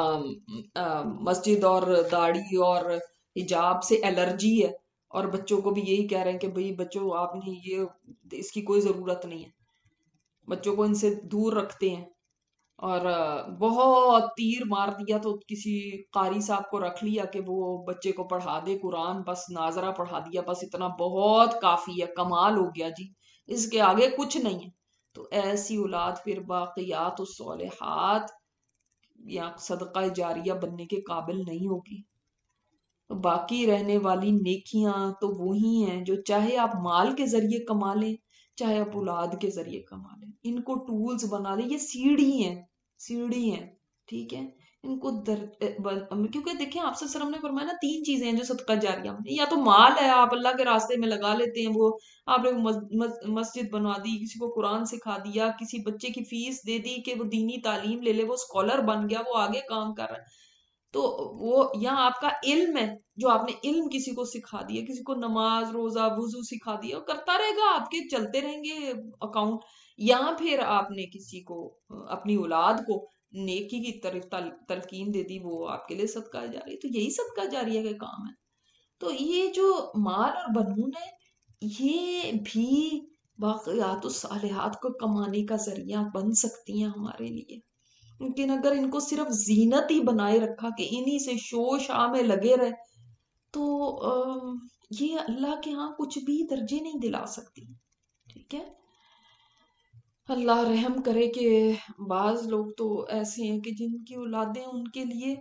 مسجد اور داڑھی اور حجاب سے الرجی ہے، اور بچوں کو بھی یہی کہہ رہے ہیں کہ بھئی بچوں آپ نے یہ اس کی کوئی ضرورت نہیں ہے، بچوں کو ان سے دور رکھتے ہیں، اور بہت تیر مار دیا تو کسی قاری صاحب کو رکھ لیا کہ وہ بچے کو پڑھا دے قرآن، بس ناظرہ پڑھا دیا، بس اتنا بہت کافی ہے، کمال ہو گیا جی، اس کے آگے کچھ نہیں ہے۔ تو ایسی اولاد پھر باقیات الصالحات یا صدقہ جاریہ بننے کے قابل نہیں ہوگی۔ باقی رہنے والی نیکیاں تو وہی ہیں جو چاہے آپ مال کے ذریعے کما لیں، چاہے آپ اولاد کے ذریعے کما لیں، ان کو ٹولز بنا لیں، یہ سیڑھی ہیں، ٹھیک ہے، ان کو کیونکہ دیکھیں آپ سے سرم نے فرمایا نا 3 چیزیں ہیں جو صدقہ جاریہ میں، یا تو مال ہے آپ اللہ کے راستے میں لگا لیتے ہیں، وہ آپ نے مسجد بنوا دی، کسی کو قرآن سکھا دیا، کسی بچے کی فیس دے دی کہ وہ دینی تعلیم لے لے، وہ اسکالر بن گیا، وہ آگے کام کر رہا ہے، تو وہ یہاں آپ کا علم ہے جو آپ نے علم کسی کو سکھا دیا، کسی کو نماز روزہ وضو سکھا دیا، وہ کرتا رہے گا، آپ کے چلتے رہیں گے اکاؤنٹ، یا پھر آپ نے کسی کو اپنی اولاد کو نیکی کی طرف تلقین دے دی، وہ آپ کے لیے صدقہ جاریہ، تو یہی صدقہ جاریہ کا کام ہے۔ تو یہ جو مال اور بنون ہے، یہ بھی باقیات الصالحات کو کمانے کا ذریعہ بن سکتی ہیں ہمارے لیے، لیکن اگر ان کو صرف زینت ہی بنائے رکھا کہ انہی سے شو شاہ میں لگے رہے تو یہ اللہ کے ہاں کچھ بھی درجے نہیں دلا سکتی. ٹھیک ہے، اللہ رحم کرے کہ بعض لوگ تو ایسے ہیں کہ جن کی اولادیں ان کے لیے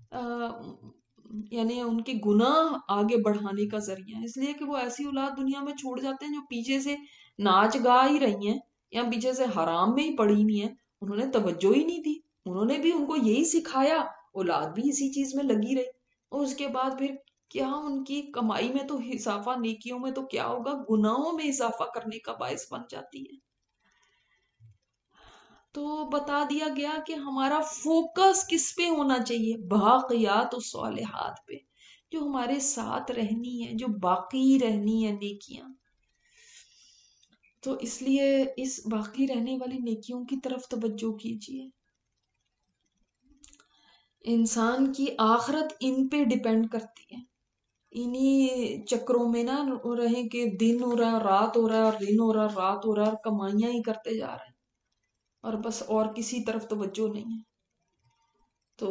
یعنی ان کے گناہ آگے بڑھانے کا ذریعہ ہے، اس لیے کہ وہ ایسی اولاد دنیا میں چھوڑ جاتے ہیں جو پیچھے سے ناچ گا ہی رہی ہیں یا پیچھے سے حرام میں ہی پڑی ہوئی ہیں، انہوں نے توجہ ہی نہیں دی، انہوں نے بھی ان کو یہی سکھایا، اولاد بھی اسی چیز میں لگی رہی، اور اس کے بعد پھر کیا ان کی کمائی میں تو اضافہ، نیکیوں میں تو کیا ہوگا، گناہوں میں اضافہ کرنے کا باعث بن جاتی ہے. تو بتا دیا گیا کہ ہمارا فوکس کس پہ ہونا چاہیے، باقیات الصالحات پہ، جو ہمارے ساتھ رہنی ہے، جو باقی رہنی ہے نیکیاں. تو اس لیے اس باقی رہنے والی نیکیوں کی طرف توجہ کیجیے. انسان کی آخرت ان پہ ڈیپینڈ کرتی ہے، انہی چکروں میں نہ رہیں کہ دن ہو رہا ہے رات ہو رہا ہے اور دن ہو رہا ہے رات ہو رہا ہے اور کمائیاں ہی کرتے جا رہے ہیں اور بس اور کسی طرف توجہ نہیں ہے. تو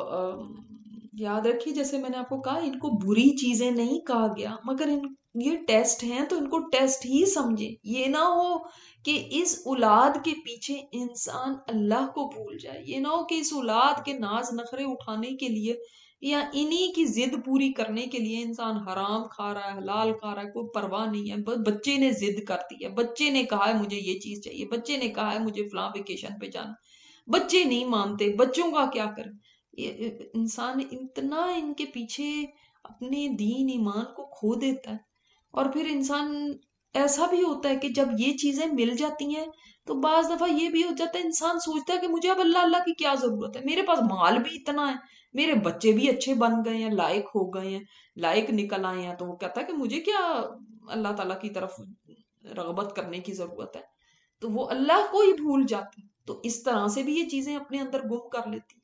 یاد رکھیے، جیسے میں نے آپ کو کہا، ان کو بری چیزیں نہیں کہا گیا، مگر یہ ٹیسٹ ہیں تو ان کو ٹیسٹ ہی سمجھیں. یہ نہ ہو کہ اس اولاد کے پیچھے انسان اللہ کو بھول جائے، یہ نہ ہو کہ اس اولاد کے ناز نخرے اٹھانے کے لیے یا انہی کی ضد پوری کرنے کے لیے انسان حرام کھا رہا ہے، حلال کھا رہا ہے، کوئی پرواہ نہیں ہے. بچے نے ضد کر دی ہے، بچے نے کہا ہے مجھے یہ چیز چاہیے، بچے نے کہا ہے مجھے فلاں ویکیشن پہ جانا، بچے نہیں مانتے، بچوں کا کیا کریں. انسان اتنا ان کے پیچھے اپنے دین ایمان کو کھو دیتا ہے، اور پھر انسان ایسا بھی ہوتا ہے کہ جب یہ چیزیں مل جاتی ہیں تو بعض دفعہ یہ بھی ہو جاتا ہے، انسان سوچتا ہے کہ مجھے اب اللہ اللہ کی کیا ضرورت ہے، میرے پاس مال بھی اتنا ہے، میرے بچے بھی اچھے بن گئے ہیں، لائق ہو گئے ہیں، لائق نکل آئے ہیں، تو وہ کہتا ہے کہ مجھے کیا اللہ تعالیٰ کی طرف رغبت کرنے کی ضرورت ہے. تو وہ اللہ کو ہی بھول جاتا ہے. تو اس طرح سے بھی یہ چیزیں اپنے اندر گم کر لیتی.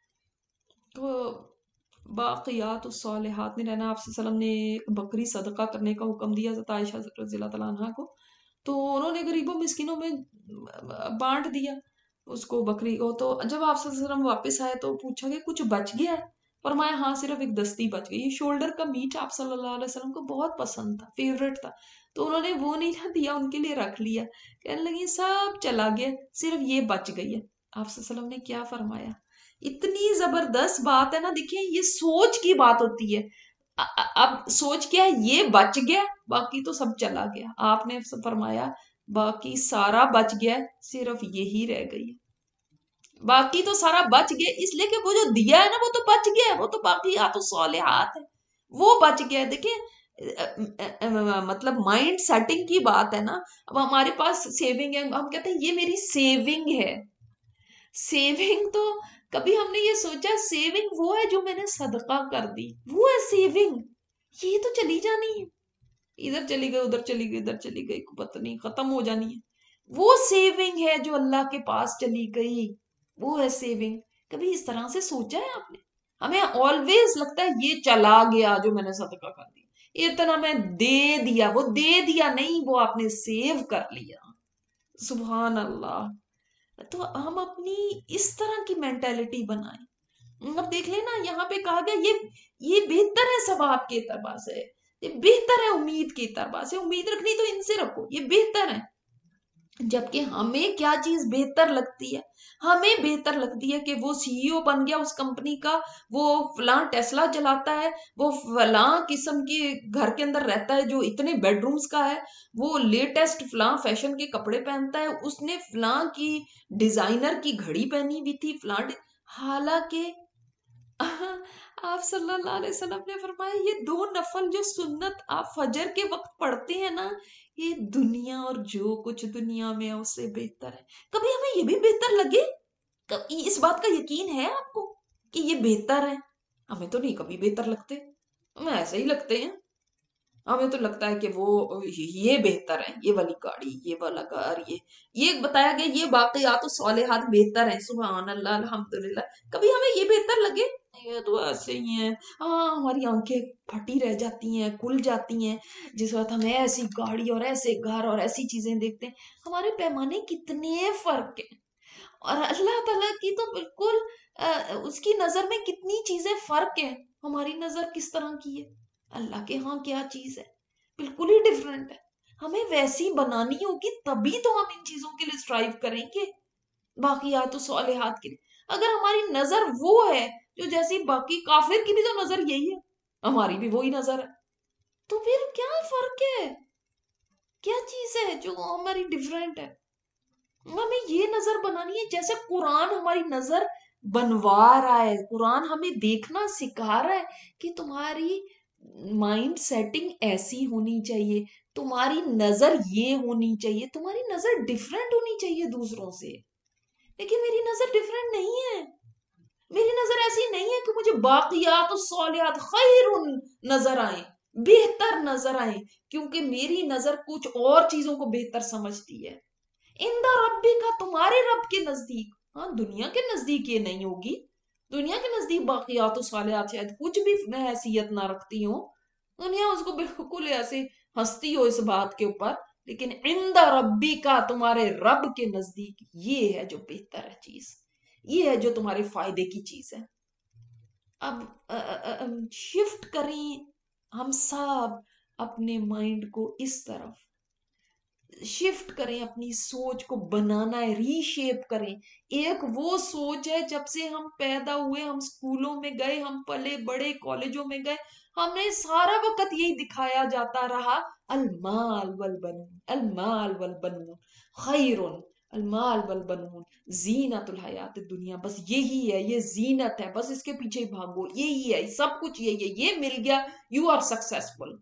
تو باقیات الصالحات میں رہنا. آپ صلی اللہ علیہ وسلم نے ایک بکری صدقہ کرنے کا حکم دیا حضرت عائشہ رضی اللہ تعالیٰ عنہ کو، تو انہوں نے غریبوں مسکینوں میں بانٹ دیا اس کو، بکری کو. تو جب آپ صلی اللہ علیہ وسلم واپس آئے تو پوچھا کہ کچھ بچ گیا ہے؟ فرمایا ہاں صرف ایک دستی بچ گئی. یہ شولڈر کا میٹ آپ صلی اللہ علیہ وسلم کو بہت پسند تھا، فیوریٹ تھا، تو انہوں نے وہ نہیں نہ دیا، ان کے لیے رکھ لیا. کہنے لگی سب چلا گیا، صرف یہ بچ گئی ہے. آپ صلی اللہ علیہ وسلم نے کیا فرمایا؟ اتنی زبردست بات ہے نا، دیکھیں یہ سوچ کی بات ہوتی ہے. اب سوچ کیا ہے؟ یہ بچ گیا، باقی تو سب چلا گیا. آپ نے فرمایا باقی سارا بچ گیا، صرف یہی رہ گئی. باقی تو سارا بچ گیا، اس لیے کہ وہ جو دیا ہے نا وہ تو بچ گیا، وہ تو باقیات الصالحات ہے، وہ بچ گیا. دیکھیں مطلب مائنڈ سیٹنگ کی بات ہے نا. اب ہمارے پاس سیونگ ہے، ہم کہتے ہیں یہ میری سیونگ ہے. سیونگ تو کبھی ہم نے یہ سوچا سیونگ وہ ہے جو میں نے صدقہ کر دی، وہ ہے سیونگ. یہ تو چلی جانی ہے، ادھر چلی گئی ادھر چلی گئی ادھر چلی گئی، پتہ نہیں ختم ہو جانی ہے. وہ سیونگ ہے جو اللہ کے پاس چلی گئی، وہ ہے سیونگ. کبھی اس طرح سے سوچا ہے آپ نے؟ ہمیں آلویز لگتا ہے یہ چلا گیا جو میں نے صدقہ کر دیا، اتنا میں دے دیا. وہ دے دیا نہیں، وہ آپ نے سیو کر لیا. سبحان اللہ. تو ہم اپنی اس طرح کی مینٹالٹی بنائیں. اب دیکھ لیں نا، یہاں پہ کہا گیا یہ بہتر ہے ثواب کے اعتبار سے، یہ بہتر ہے امید کے اعتبار سے. امید رکھنی تو ان سے رکھو، یہ بہتر ہے. جبکہ ہمیں کیا چیز بہتر لگتی ہے؟ ہمیں بہتر لگتی ہے کہ وہ سی ای او بن گیا اس کمپنی کا، وہ فلاں ٹیسلا چلاتا ہے، وہ فلاں قسم کے گھر کے اندر رہتا ہے جو اتنے بیڈ رومز کا ہے، وہ لیٹسٹ فلاں فیشن کے کپڑے پہنتا ہے، اس نے فلاں کی ڈیزائنر کی گھڑی پہنی ہوئی تھی، حالانکہ آپ صلی اللہ علیہ وسلم نے فرمایا یہ 2 نفل جو سنت آپ فجر کے وقت پڑھتے ہیں نا، یہ دنیا اور جو کچھ دنیا میں ہے اس سے بہتر ہے. کبھی ہمیں یہ بھی بہتر لگے؟ اس بات کا یقین ہے آپ کو کہ یہ بہتر ہے؟ ہمیں تو نہیں کبھی بہتر لگتے، ہمیں ایسے ہی لگتے ہیں. ہمیں تو لگتا ہے کہ وہ یہ بہتر ہے، یہ والی گاڑی، یہ والا گھر، یہ بتایا گیا یہ واقعات و صالحات بہتر ہیں، سبحان اللہ الحمدللہ. کبھی ہمیں یہ بہتر لگے یہ تو ایسے ہی ہیں. ہاں ہماری آنکھیں پھٹی رہ جاتی ہیں، کھل جاتی ہیں جس وقت ہم ایسی گاڑی اور ایسے گھر اور ایسی چیزیں دیکھتے ہیں. ہمارے پیمانے کتنے فرق ہیں، اور اللہ تعالیٰ کی تو بالکل اس کی نظر میں کتنی چیزیں فرق ہیں. ہماری نظر کس طرح کی ہے، اللہ کے ہاں کیا چیز ہے، بالکل ہی ڈفرینٹ ہے. ہمیں ویسی بنانی ہوگی تبھی تو ہم ان چیزوں کے لیے اسٹرائیو کریں گے، باقیات و صالحات کے لیے. اگر ہماری نظر وہ ہے جو جیسی باقی کافر کی بھی تو نظر یہی ہے، ہماری بھی وہی نظر ہے، تو پھر کیا فرق ہے، کیا چیز ہے جو ہماری ڈفرینٹ ہے. ہمیں یہ نظر بنانی ہے جیسے قرآن ہماری نظر بنوا رہا ہے. قرآن ہمیں دیکھنا سکھا رہا ہے کہ تمہاری مائنڈ سیٹنگ ایسی ہونی چاہیے، تمہاری نظر یہ ہونی چاہیے، تمہاری نظر ڈیفرنٹ ہونی چاہیے دوسروں سے. لیکن میری نظر ڈیفرنٹ نہیں ہے، میری نظر ایسی نہیں ہے کہ مجھے باقیات و صالحات خیر نظر آئیں، بہتر نظر آئیں، کیونکہ میری نظر کچھ اور چیزوں کو بہتر سمجھتی ہے. اندر ربی کا، تمہارے رب کے نزدیک. ہاں دنیا کے نزدیک یہ نہیں ہوگی، دنیا کے نزدیک باقیات و صالحات شاید کچھ بھی حیثیت نہ رکھتی ہوں، دنیا اس کو بالکل ایسے ہنستی ہو اس بات کے اوپر. لیکن عند ربی کا، تمہارے رب کے نزدیک یہ ہے جو بہتر ہے چیز، یہ ہے جو تمہارے فائدے کی چیز ہے. اب شفٹ کریں ہم سب اپنے مائنڈ کو اس طرف، شفٹ کریں اپنی سوچ کو، بنانا ہے، ری شیپ کریں. ایک وہ سوچ ہے جب سے ہم پیدا ہوئے، ہم سکولوں میں گئے، ہم پلے بڑے، کالجوں میں گئے، ہمیں سارا وقت یہی دکھایا جاتا رہا المال والبنون، المال والبنون خیر، المال والبنون زینت الحیات الدنیا. بس یہی ہے، یہ زینت ہے، بس اس کے پیچھے بھاگو، یہی ہے سب کچھ، یہی ہے، یہ مل گیا یو آر سکسیسفل،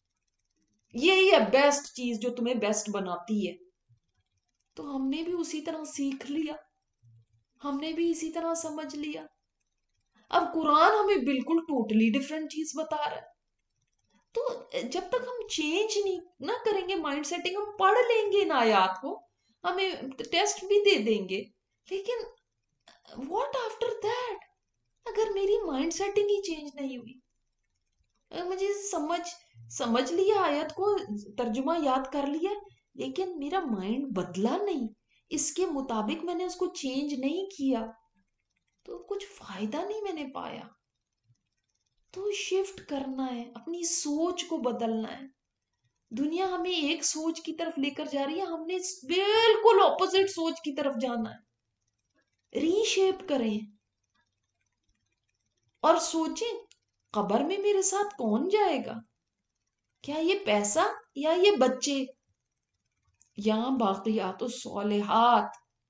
یہی ہے بیسٹ چیز جو تمہیں بیسٹ بناتی ہے. تو ہم نے بھی اسی طرح سیکھ لیا، ہم نے بھی اسی طرح سمجھ لیا. اب قرآن ہمیں بالکل ٹوٹلی ڈفرینٹ چیز بتا رہا ہے. تو جب تک ہم چینج نہیں نہ کریں گے مائنڈ سیٹنگ، ہم پڑھ لیں گے ان آیات کو، ہمیں ٹیسٹ بھی دے دیں گے، لیکن واٹ آفٹر دیٹ، اگر میری مائنڈ سیٹنگ ہی چینج نہیں ہوئی، مجھے سمجھ لیا آیت کو، ترجمہ یاد کر لیا، لیکن میرا مائنڈ بدلا نہیں، اس کے مطابق میں نے اس کو چینج نہیں کیا، تو کچھ فائدہ نہیں میں نے پایا. تو شفٹ کرنا ہے، اپنی سوچ کو بدلنا ہے. دنیا ہمیں ایک سوچ کی طرف لے کر جا رہی ہے، ہم نے بالکل اپوزٹ سوچ کی طرف جانا ہے. ری شیپ کریں اور سوچیں قبر میں میرے ساتھ کون جائے گا، کیا یہ پیسہ یا یہ بچے یا باقیات الصالحات.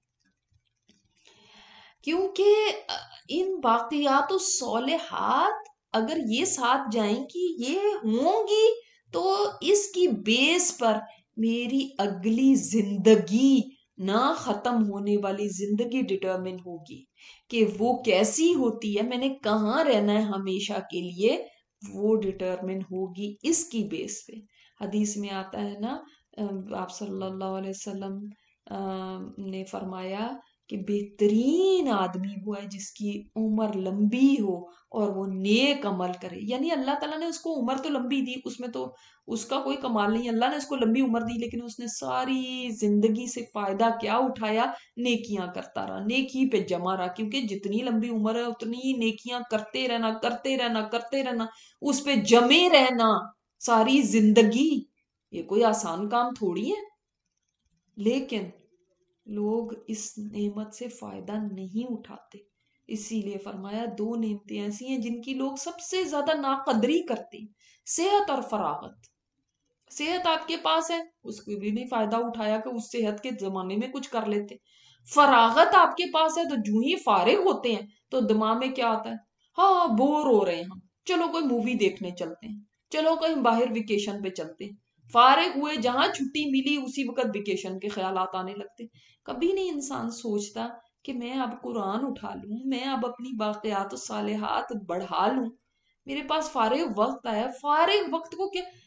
کیونکہ ان باقیات الصالحات اگر یہ ساتھ جائیں گی، یہ ہوں گی، تو اس کی بیس پر میری اگلی زندگی، نہ ختم ہونے والی زندگی ڈٹرمن ہوگی کہ وہ کیسی ہوتی ہے، میں نے کہاں رہنا ہے ہمیشہ کے لیے، وہ ڈٹرمن ہوگی اس کی بیس پہ. حدیث میں آتا ہے نا، آپ صلی اللہ علیہ وسلم نے فرمایا کہ بہترین آدمی وہ ہے جس کی عمر لمبی ہو اور وہ نیک عمل کرے. یعنی اللہ تعالیٰ نے اس کو عمر تو لمبی دی، اس میں تو اس کا کوئی کمال نہیں، اللہ نے اس کو لمبی عمر دی، لیکن اس نے ساری زندگی سے فائدہ کیا اٹھایا، نیکیاں کرتا رہا، نیکی پہ جمع رہا. کیونکہ جتنی لمبی عمر ہے اتنی نیکیاں کرتے رہنا، کرتے رہنا، کرتے رہنا، اس پہ جمے رہنا ساری زندگی. یہ کوئی آسان کام تھوڑی ہے. لیکن لوگ اس نعمت سے فائدہ نہیں اٹھاتے، اسی لیے فرمایا دو نعمتیں ایسی ہیں جن کی لوگ سب سے زیادہ ناقدری کرتے ہیں، صحت اور فراغت. صحت آپ کے پاس ہے، اس کو بھی نہیں فائدہ اٹھایا کہ اس صحت کے زمانے میں کچھ کر لیتے. فراغت آپ کے پاس ہے تو جو ہی فارغ ہوتے ہیں تو دماغ میں کیا آتا ہے، ہاں بور ہو رہے ہیں ہم، چلو کوئی مووی دیکھنے چلتے ہیں، چلو کہیں باہر ویکیشن پہ چلتے ہیں. فارغ ہوئے جہاں چھٹی ملی اسی وقت ویکیشن کے خیالات آنے لگتے. کبھی نہیں انسان سوچتا کہ میں اب قرآن اٹھا لوں، میں اب اپنی باقیات و صالحات بڑھا لوں، میرے پاس فارغ وقت آیا. فارغ وقت کو کیا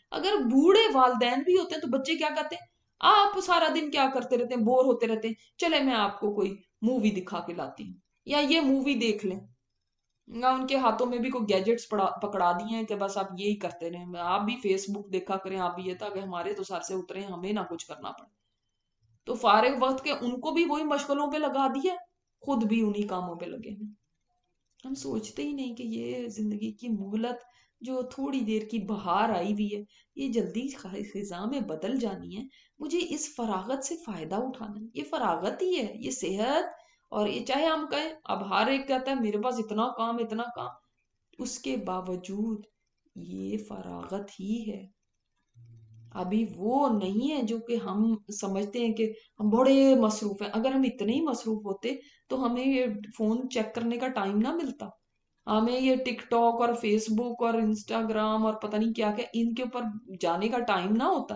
اگر بوڑھے والدین بھی ہوتے ہیں تو بچے کیا کرتے ہیں، آپ سارا دن کیا کرتے رہتے ہیں، بور ہوتے رہتے ہیں، چلے میں آپ کو کوئی مووی دکھا کے لاتی ہوں، یا یہ مووی دیکھ لیں، یا ان کے ہاتھوں میں بھی کوئی گیجٹس پکڑا دیے ہیں کہ بس آپ یہی کرتے رہیں، آپ بھی فیس بک دیکھا کریں، آپ بھی یہ تھا کہ ہمارے تو سر سے اترے، ہمیں نہ کچھ کرنا پڑے۔ تو فارغ وقت کے ان کو بھی وہی مشغلوں پہ لگا دیا، خود بھی انہی کاموں پہ لگے ہیں۔ ہم سوچتے ہی نہیں کہ یہ زندگی کی مہلت جو تھوڑی دیر کی بہار آئی ہوئی ہے، یہ جلدی خزاں میں بدل جانی ہے، مجھے اس فراغت سے فائدہ اٹھانا ہے۔ یہ فراغت ہی ہے، یہ صحت، اور یہ چاہے ہم کہیں اب ہر ایک کہتا ہے میرے پاس اتنا کام اتنا کام، اس کے باوجود یہ فراغت ہی ہے۔ ابھی وہ نہیں ہے جو کہ ہم سمجھتے ہیں کہ ہم بڑے مصروف ہیں۔ اگر ہم اتنے ہی مصروف ہوتے تو ہمیں یہ فون چیک کرنے کا ٹائم نہ ملتا، ہمیں یہ ٹک ٹاک اور فیس بک اور انسٹاگرام اور پتہ نہیں کیا کیا ان کے اوپر جانے کا ٹائم نہ ہوتا۔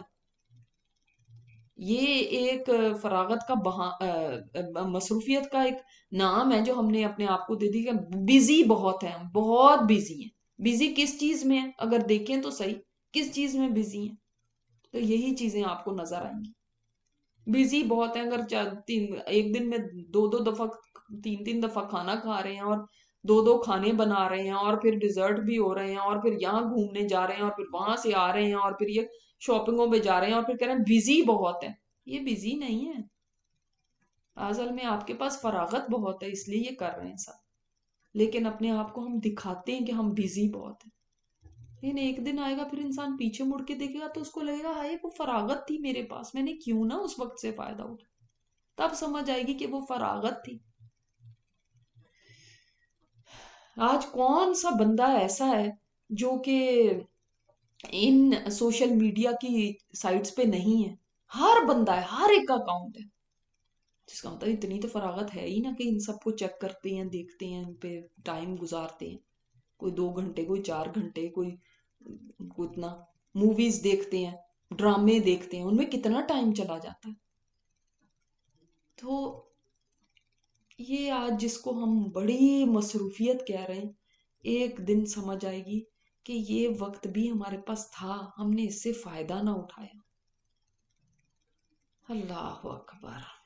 یہ ایک فراغت کا مصروفیت کا ایک نام ہے جو ہم نے اپنے آپ کو دے دی کہ بزی بہت ہے، ہم بہت بزی ہیں۔ بزی کس چیز میں ہیں؟ اگر دیکھیں تو صحیح کس چیز میں بزی ہیں، تو یہی چیزیں آپ کو نظر آئیں گی۔ بزی بہت ہیں، اگر ایک دن میں دو دو دفعہ تین تین دفعہ کھانا کھا رہے ہیں، اور دو دو کھانے بنا رہے ہیں، اور پھر ڈیزرٹ بھی ہو رہے ہیں، اور پھر یہاں گھومنے جا رہے ہیں، اور پھر وہاں سے آ رہے ہیں، اور پھر یہ شاپنگوں پہ جا رہے ہیں، اور پھر کہہ رہے ہیں بزی بہت ہے۔ یہ بزی نہیں ہے، اصل میں آپ کے پاس فراغت بہت ہے، اس لیے یہ کر رہے ہیں سب، لیکن اپنے آپ کو ہم دکھاتے ہیں کہ ہم بزی بہت ہیں۔ لیکن ایک دن آئے گا پھر انسان پیچھے مڑ کے دیکھے گا تو اس کو لگے گا ہائے وہ فراغت تھی میرے پاس، میں نے کیوں نہ اس وقت سے فائدہ اٹھا، تب سمجھ آئے گی کہ وہ فراغت تھی۔ آج کون سا بندہ ایسا ہے جو کہ ان سوشل میڈیا کی سائٹس پہ نہیں ہے؟ ہر بندہ ہے، ہر ایک کا اکاؤنٹ ہے، جس کا مطلب اتنی تو فراغت ہے ہی نا کہ ان سب کو چیک کرتے ہیں، دیکھتے ہیں، ان پہ ٹائم گزارتے ہیں، کوئی 2 گھنٹے، کوئی 4 گھنٹے، کوئی اتنا موویز دیکھتے ہیں، ڈرامے دیکھتے ہیں، ان میں کتنا ٹائم چلا جاتا ہے۔ تو یہ آج جس کو ہم بڑی مصروفیت کہہ رہے ہیں، ایک دن سمجھ آئے گی کہ یہ وقت بھی ہمارے پاس تھا، ہم نے اس سے فائدہ نہ اٹھایا۔ اللہ اکبر۔